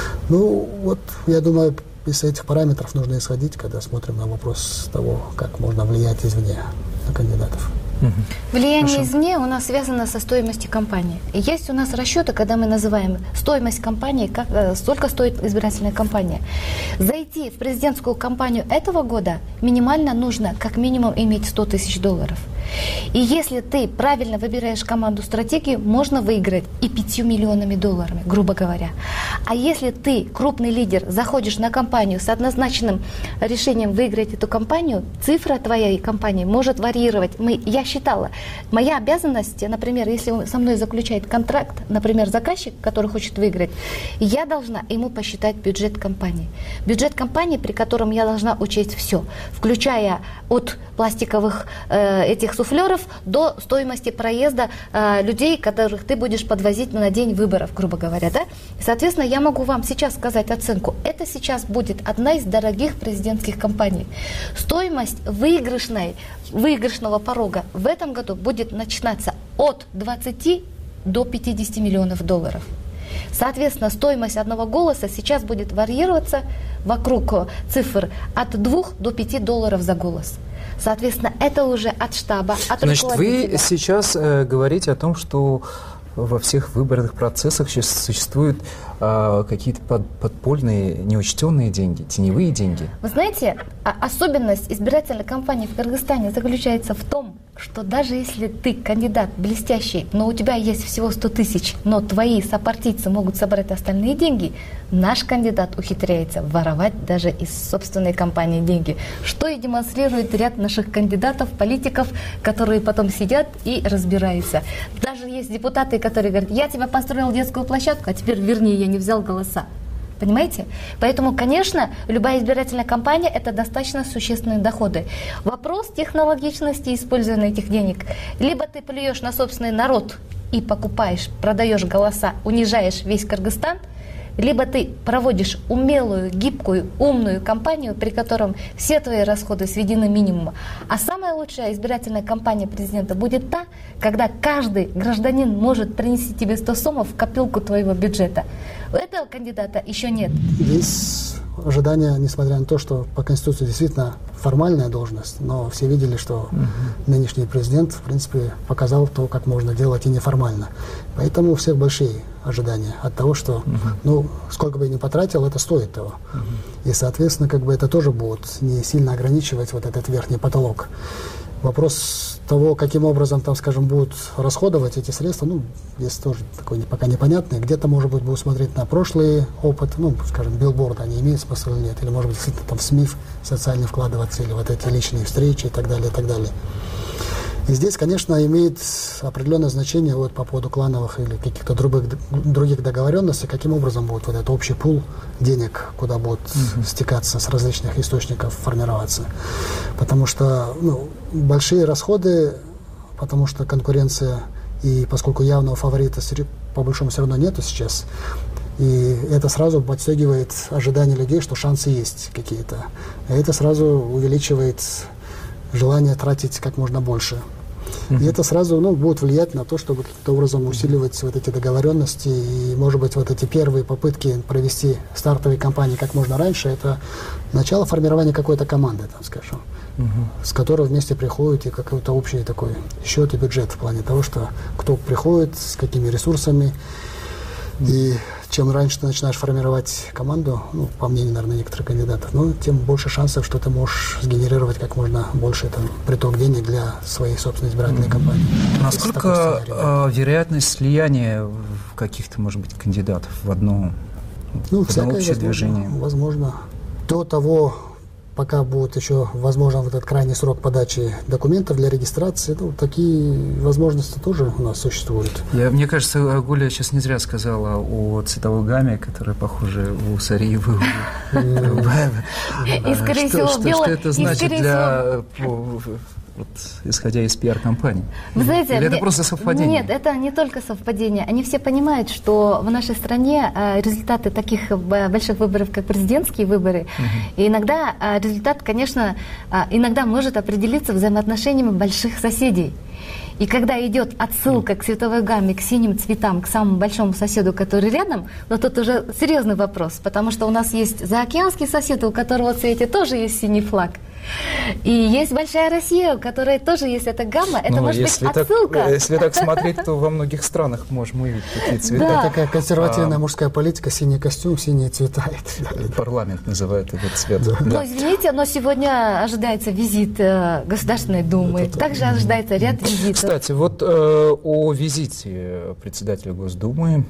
Ну, вот, я думаю, из этих параметров нужно исходить, когда смотрим на вопрос того, как можно влиять извне на кандидатов. Влияние Хорошо. извне у нас связано со стоимостью компании. И есть у нас расчеты, когда мы называем стоимость компании, как, э, сколько стоит избирательная кампания. Зайти в президентскую кампанию этого года минимально нужно как минимум иметь сто тысяч долларов. И если ты правильно выбираешь команду стратегии, можно выиграть и пятью миллионами долларов, грубо говоря. А если ты, крупный лидер, заходишь на кампанию с однозначным решением выиграть эту кампанию, цифра твоей компании может варьировать. Мы, я считала, моя обязанность, например, если он со мной заключает контракт, например, заказчик, который хочет выиграть, я должна ему посчитать бюджет компании. Бюджет компании, при котором я должна учесть все, включая от пластиковых э, этих суфлеров до стоимости проезда э, людей, которых ты будешь подвозить на день выборов, грубо говоря, да? Соответственно, я могу вам сейчас сказать оценку. Это сейчас будет одна из дорогих президентских кампаний. Стоимость выигрышной, выигрышного порога в этом году будет начинаться от двадцати до пятидесяти миллионов долларов. Соответственно, стоимость одного голоса сейчас будет варьироваться вокруг цифр от двух до пяти долларов за голос. Соответственно, это уже от штаба, от Значит, руководителя. вы сейчас э, говорите о том, что во всех выборных процессах сейчас существуют э, какие-то под, подпольные, неучтенные деньги, теневые деньги. Вы знаете, особенность избирательной кампании в Кыргызстане заключается в том, что даже если ты кандидат блестящий, но у тебя есть всего сто тысяч, но твои сопартийцы могут собрать остальные деньги, наш кандидат ухитряется воровать даже из собственной кампании деньги, что и демонстрирует ряд наших кандидатов, политиков, которые потом сидят и разбираются. Даже есть депутаты, которые говорят: я тебе построил детскую площадку, а теперь верни, я не взял голоса. Понимаете? Поэтому, конечно, любая избирательная кампания – это достаточно существенные доходы. Вопрос технологичности использования этих денег. Либо ты плюешь на собственный народ и покупаешь, продаешь голоса, унижаешь весь Кыргызстан, либо ты проводишь умелую, гибкую, умную кампанию, при котором все твои расходы сведены к минимуму. А самая лучшая избирательная кампания президента будет та, когда каждый гражданин может принести тебе сто сомов в копилку твоего бюджета. У этого кандидата еще нет. Есть ожидания, несмотря на то, что по Конституции действительно формальная должность, но все видели, что угу. нынешний президент, в принципе, показал то, как можно делать и неформально. Поэтому у всех большие ожидания от того, что, угу. ну, сколько бы я ни потратил, это стоит того. Угу. И, соответственно, как бы это тоже будет не сильно ограничивать вот этот верхний потолок. Вопрос того, каким образом, там, скажем, будут расходовать эти средства, ну, здесь тоже такой пока непонятный. Где-то, может быть, будут смотреть на прошлый опыт, ну, скажем, билборды, они имеют смысл или нет, или, может быть, действительно там в СМИ социально вкладываться, или вот эти личные встречи и так далее, и так далее. И здесь, конечно, имеет определенное значение вот по поводу клановых или каких-то других, других договоренностей, каким образом будет вот этот общий пул денег, куда будут uh-huh. стекаться с различных источников, формироваться. Потому что ну, большие расходы, потому что конкуренция, и поскольку явного фаворита по большому все равно нету сейчас, и это сразу подстегивает ожидания людей, что шансы есть какие-то. И это сразу увеличивает желание тратить как можно больше. Mm-hmm. И это сразу ну, будет влиять на то, чтобы каким-то образом усиливать вот эти договоренности. И, может быть, вот эти первые попытки провести стартовые кампании как можно раньше, это начало формирования какой-то команды, там, скажем, mm-hmm. с которой вместе приходит и какой-то общий такой счет и бюджет в плане того, что кто приходит, с какими ресурсами. Mm-hmm. И чем раньше ты начинаешь формировать команду, ну, по мнению, наверное, некоторых кандидатов, ну, тем больше шансов, что ты можешь сгенерировать как можно больше там, приток денег для своей собственной избирательной mm-hmm. кампании. Насколько э, вероятность слияния каких-то, может быть, кандидатов в одно, ну, в одно общее возможно, движение? Возможно. До того, пока будет еще возможен вот этот крайний срок подачи документов для регистрации, ну, такие возможности тоже у нас существуют. Я, мне кажется, Гуля сейчас не зря сказала о цветовой гамме, которая похожа у Сариевой. И, скорее всего, что это значит для... Вот, исходя из пиар-компании. Вы знаете, или это просто совпадение? Нет, это не только совпадение. Они все понимают, что в нашей стране э, результаты таких больших выборов, как президентские выборы, uh-huh. и иногда э, результат, конечно, э, иногда может определиться взаимоотношениями больших соседей. И когда идет отсылка к цветовой гамме, к синим цветам, к самому большому соседу, который рядом, но тут уже серьезный вопрос, потому что у нас есть заокеанский сосед, у которого в цвете тоже есть синий флаг. И есть большая Россия, у которой тоже есть эта гамма. Это, ну, может если быть, так, отсылка. Если так смотреть, то во многих странах можем увидеть такие цвета. Да. Такая консервативная а, мужская политика, синий костюм, синие цвета. Парламент называет этот цвет. Да. Да. Но, извините, но сегодня ожидается визит э, Государственной Думы. Это Также ожидается ряд визитов. Кстати, вот э, о визите председателя Госдумы.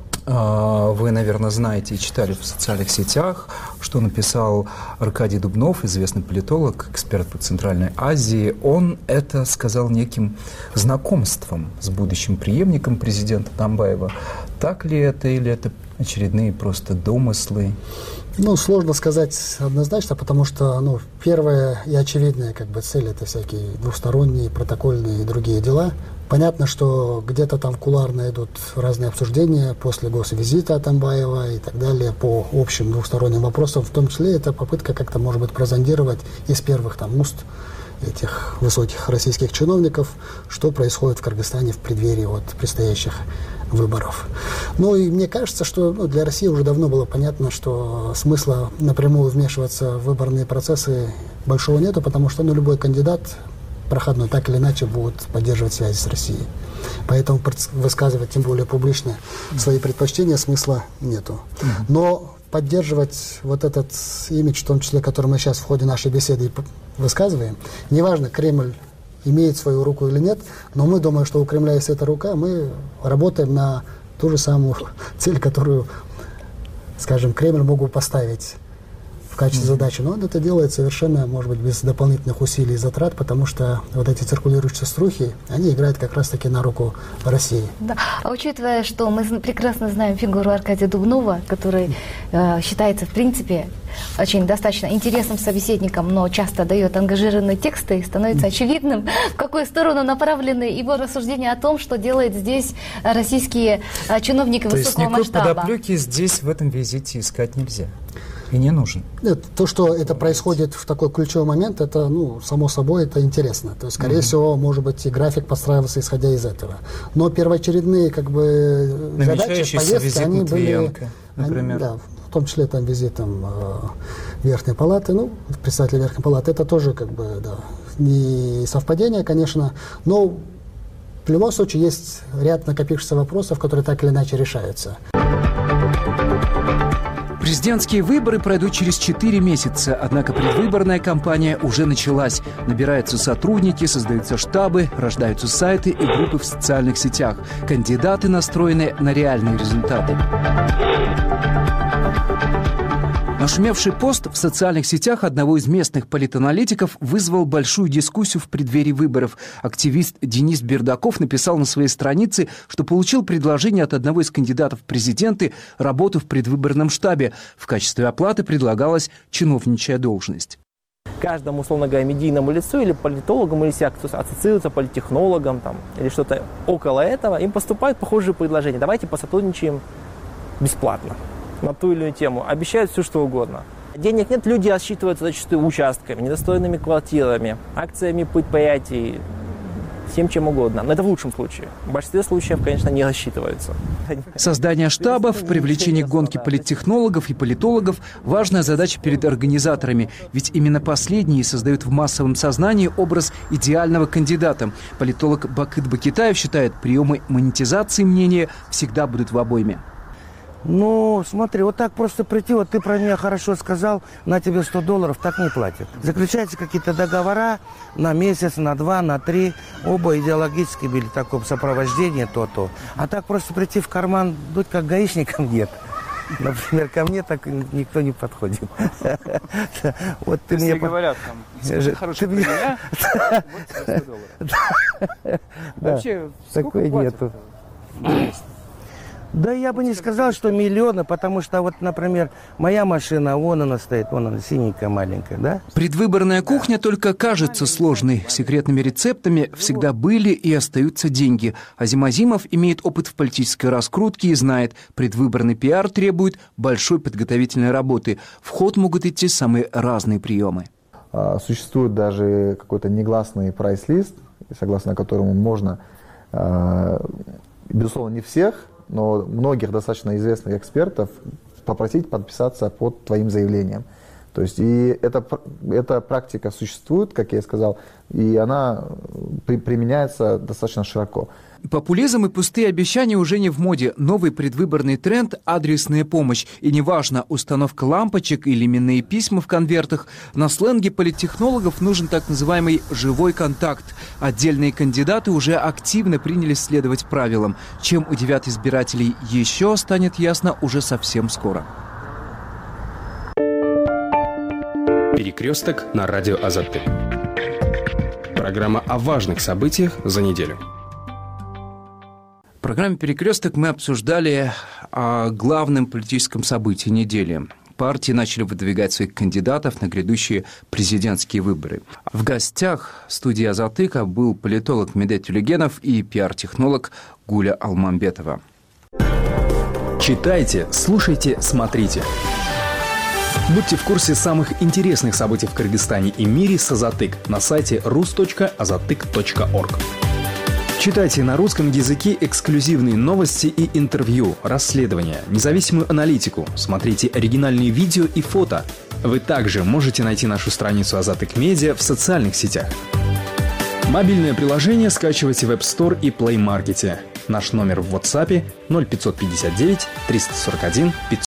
Вы, наверное, знаете и читали в социальных сетях, что написал Аркадий Дубнов, известный политолог, эксперт по Центральной Азии. Он это сказал неким знакомством с будущим преемником президента Атамбаева. Так ли это или это очередные просто домыслы? Ну, сложно сказать однозначно, потому что, ну, первая и очевидная как бы цель — это всякие двусторонние, протокольные и другие дела. Понятно, что где-то там кулуарно идут разные обсуждения после госвизита Атамбаева и так далее по общим двусторонним вопросам, в том числе это попытка как-то, может быть, прозондировать из первых там уст этих высоких российских чиновников, что происходит в Кыргызстане в преддверии вот предстоящих выборов. Ну и мне кажется, что ну, для России уже давно было понятно, что смысла напрямую вмешиваться в выборные процессы большого нету, потому что ну, любой кандидат проходной так или иначе будет поддерживать связи с Россией. Поэтому высказывать, тем более публично, свои предпочтения смысла нету. Но поддерживать вот этот имидж, в том числе, который мы сейчас в ходе нашей беседы высказываем, неважно, Кремль имеет свою руку или нет, но мы думаем, что у Кремля есть эта рука, мы работаем на ту же самую цель, которую, скажем, Кремль мог бы поставить в качестве задачи. Но он это делает совершенно, может быть, без дополнительных усилий и затрат, потому что вот эти циркулирующие слухи, они играют как раз-таки на руку России. Да. А учитывая, что мы прекрасно знаем фигуру Аркадия Дубнова, который э, считается, в принципе, очень достаточно интересным собеседником, но часто дает ангажированные тексты, и становится очевидным, в какую сторону направлены его рассуждения о том, что делают здесь российские э, чиновники То высокого масштаба. То есть никакой подоплеки здесь в этом визите искать нельзя? И не нужен. Нет, то, что это происходит в такой ключевой момент, это, ну, само собой, это интересно. То есть, скорее mm-hmm. всего, может быть, и график подстраивался, исходя из этого. Но первоочередные, как бы, задачи, повестки, они были... например. Они, да, в том числе там визит там, Верхней Палаты, ну, представитель Верхней Палаты, это тоже, как бы, да, не совпадение, конечно, но в любом случае есть ряд накопившихся вопросов, которые так или иначе решаются. Президентские выборы пройдут через четыре месяца, однако предвыборная кампания уже началась. Набираются сотрудники, создаются штабы, рождаются сайты и группы в социальных сетях. Кандидаты настроены на реальные результаты. Нашумевший пост в социальных сетях одного из местных политаналитиков вызвал большую дискуссию в преддверии выборов. Активист Денис Бердаков написал на своей странице, что получил предложение от одного из кандидатов в президенты работу в предвыборном штабе. В качестве оплаты предлагалась чиновничья должность. Каждому, условно говоря, медийному лицу или политологам, или все, кто ассоциируется политтехнологам там, или что-то около этого, им поступают похожие предложения. Давайте посотрудничаем бесплатно на ту или иную тему. Обещают все, что угодно. Денег нет, люди рассчитываются зачастую участками, недостроенными квартирами, акциями предприятий, всем чем угодно. Но это в лучшем случае. В большинстве случаев, конечно, не рассчитываются. Создание штабов, привлечение к гонке политтехнологов и политологов – важная задача перед организаторами. Ведь именно последние создают в массовом сознании образ идеального кандидата. Политолог Бакыт Бакитаев считает, приемы монетизации мнения всегда будут в обойме. Ну, смотри, вот так просто прийти, вот ты про меня хорошо сказал, на тебе сто долларов, так не платят. Заключаются какие-то договора на месяц, на два, на три, оба идеологически были в таком сопровождении, то-то. А так просто прийти в карман, дуть как гаишникам нет. Например, ко мне так никто не подходит. Вот ты мне говорят там, хороший для меня, вот сто долларов. Вообще, такой нету. Да я бы не сказал, что миллионы, потому что вот, например, моя машина, вон она стоит, вон она синенькая, маленькая, да? Предвыборная кухня только кажется сложной. Секретными рецептами всегда были и остаются деньги. Азим Азимов имеет опыт в политической раскрутке и знает, предвыборный пиар требует большой подготовительной работы. В ход могут идти самые разные приемы. Существует даже какой-то негласный прайс-лист, согласно которому можно, безусловно, не всех, но многих достаточно известных экспертов попросить подписаться под твоим заявлением. То есть и эта, эта практика существует, как я и сказал, и она при, применяется достаточно широко. Популизм и пустые обещания уже не в моде. Новый предвыборный тренд – адресная помощь. И неважно, установка лампочек или именные письма в конвертах, на сленге политтехнологов нужен так называемый «живой контакт». Отдельные кандидаты уже активно принялись следовать правилам. Чем удивят избирателей еще, станет ясно уже совсем скоро. Перекресток на радио Азаттык. Программа о важных событиях за неделю. В программе «Перекресток» мы обсуждали о главном политическом событии недели. Партии начали выдвигать своих кандидатов на грядущие президентские выборы. В гостях в студии «Азаттыка» был политолог Медет Тюлегенов и пиар-технолог Гуля Алмамбетова. Читайте, слушайте, смотрите. Будьте в курсе самых интересных событий в Кыргызстане и мире с Азаттык на сайте рус точка азаттык точка орг. Читайте на русском языке эксклюзивные новости и интервью, расследования, независимую аналитику, смотрите оригинальные видео и фото. Вы также можете найти нашу страницу Азаттык Медиа в социальных сетях. Мобильное приложение скачивайте в App Store и Play Market. Наш номер в WhatsApp ноль пятьсот пятьдесят девять триста сорок один пятьсот.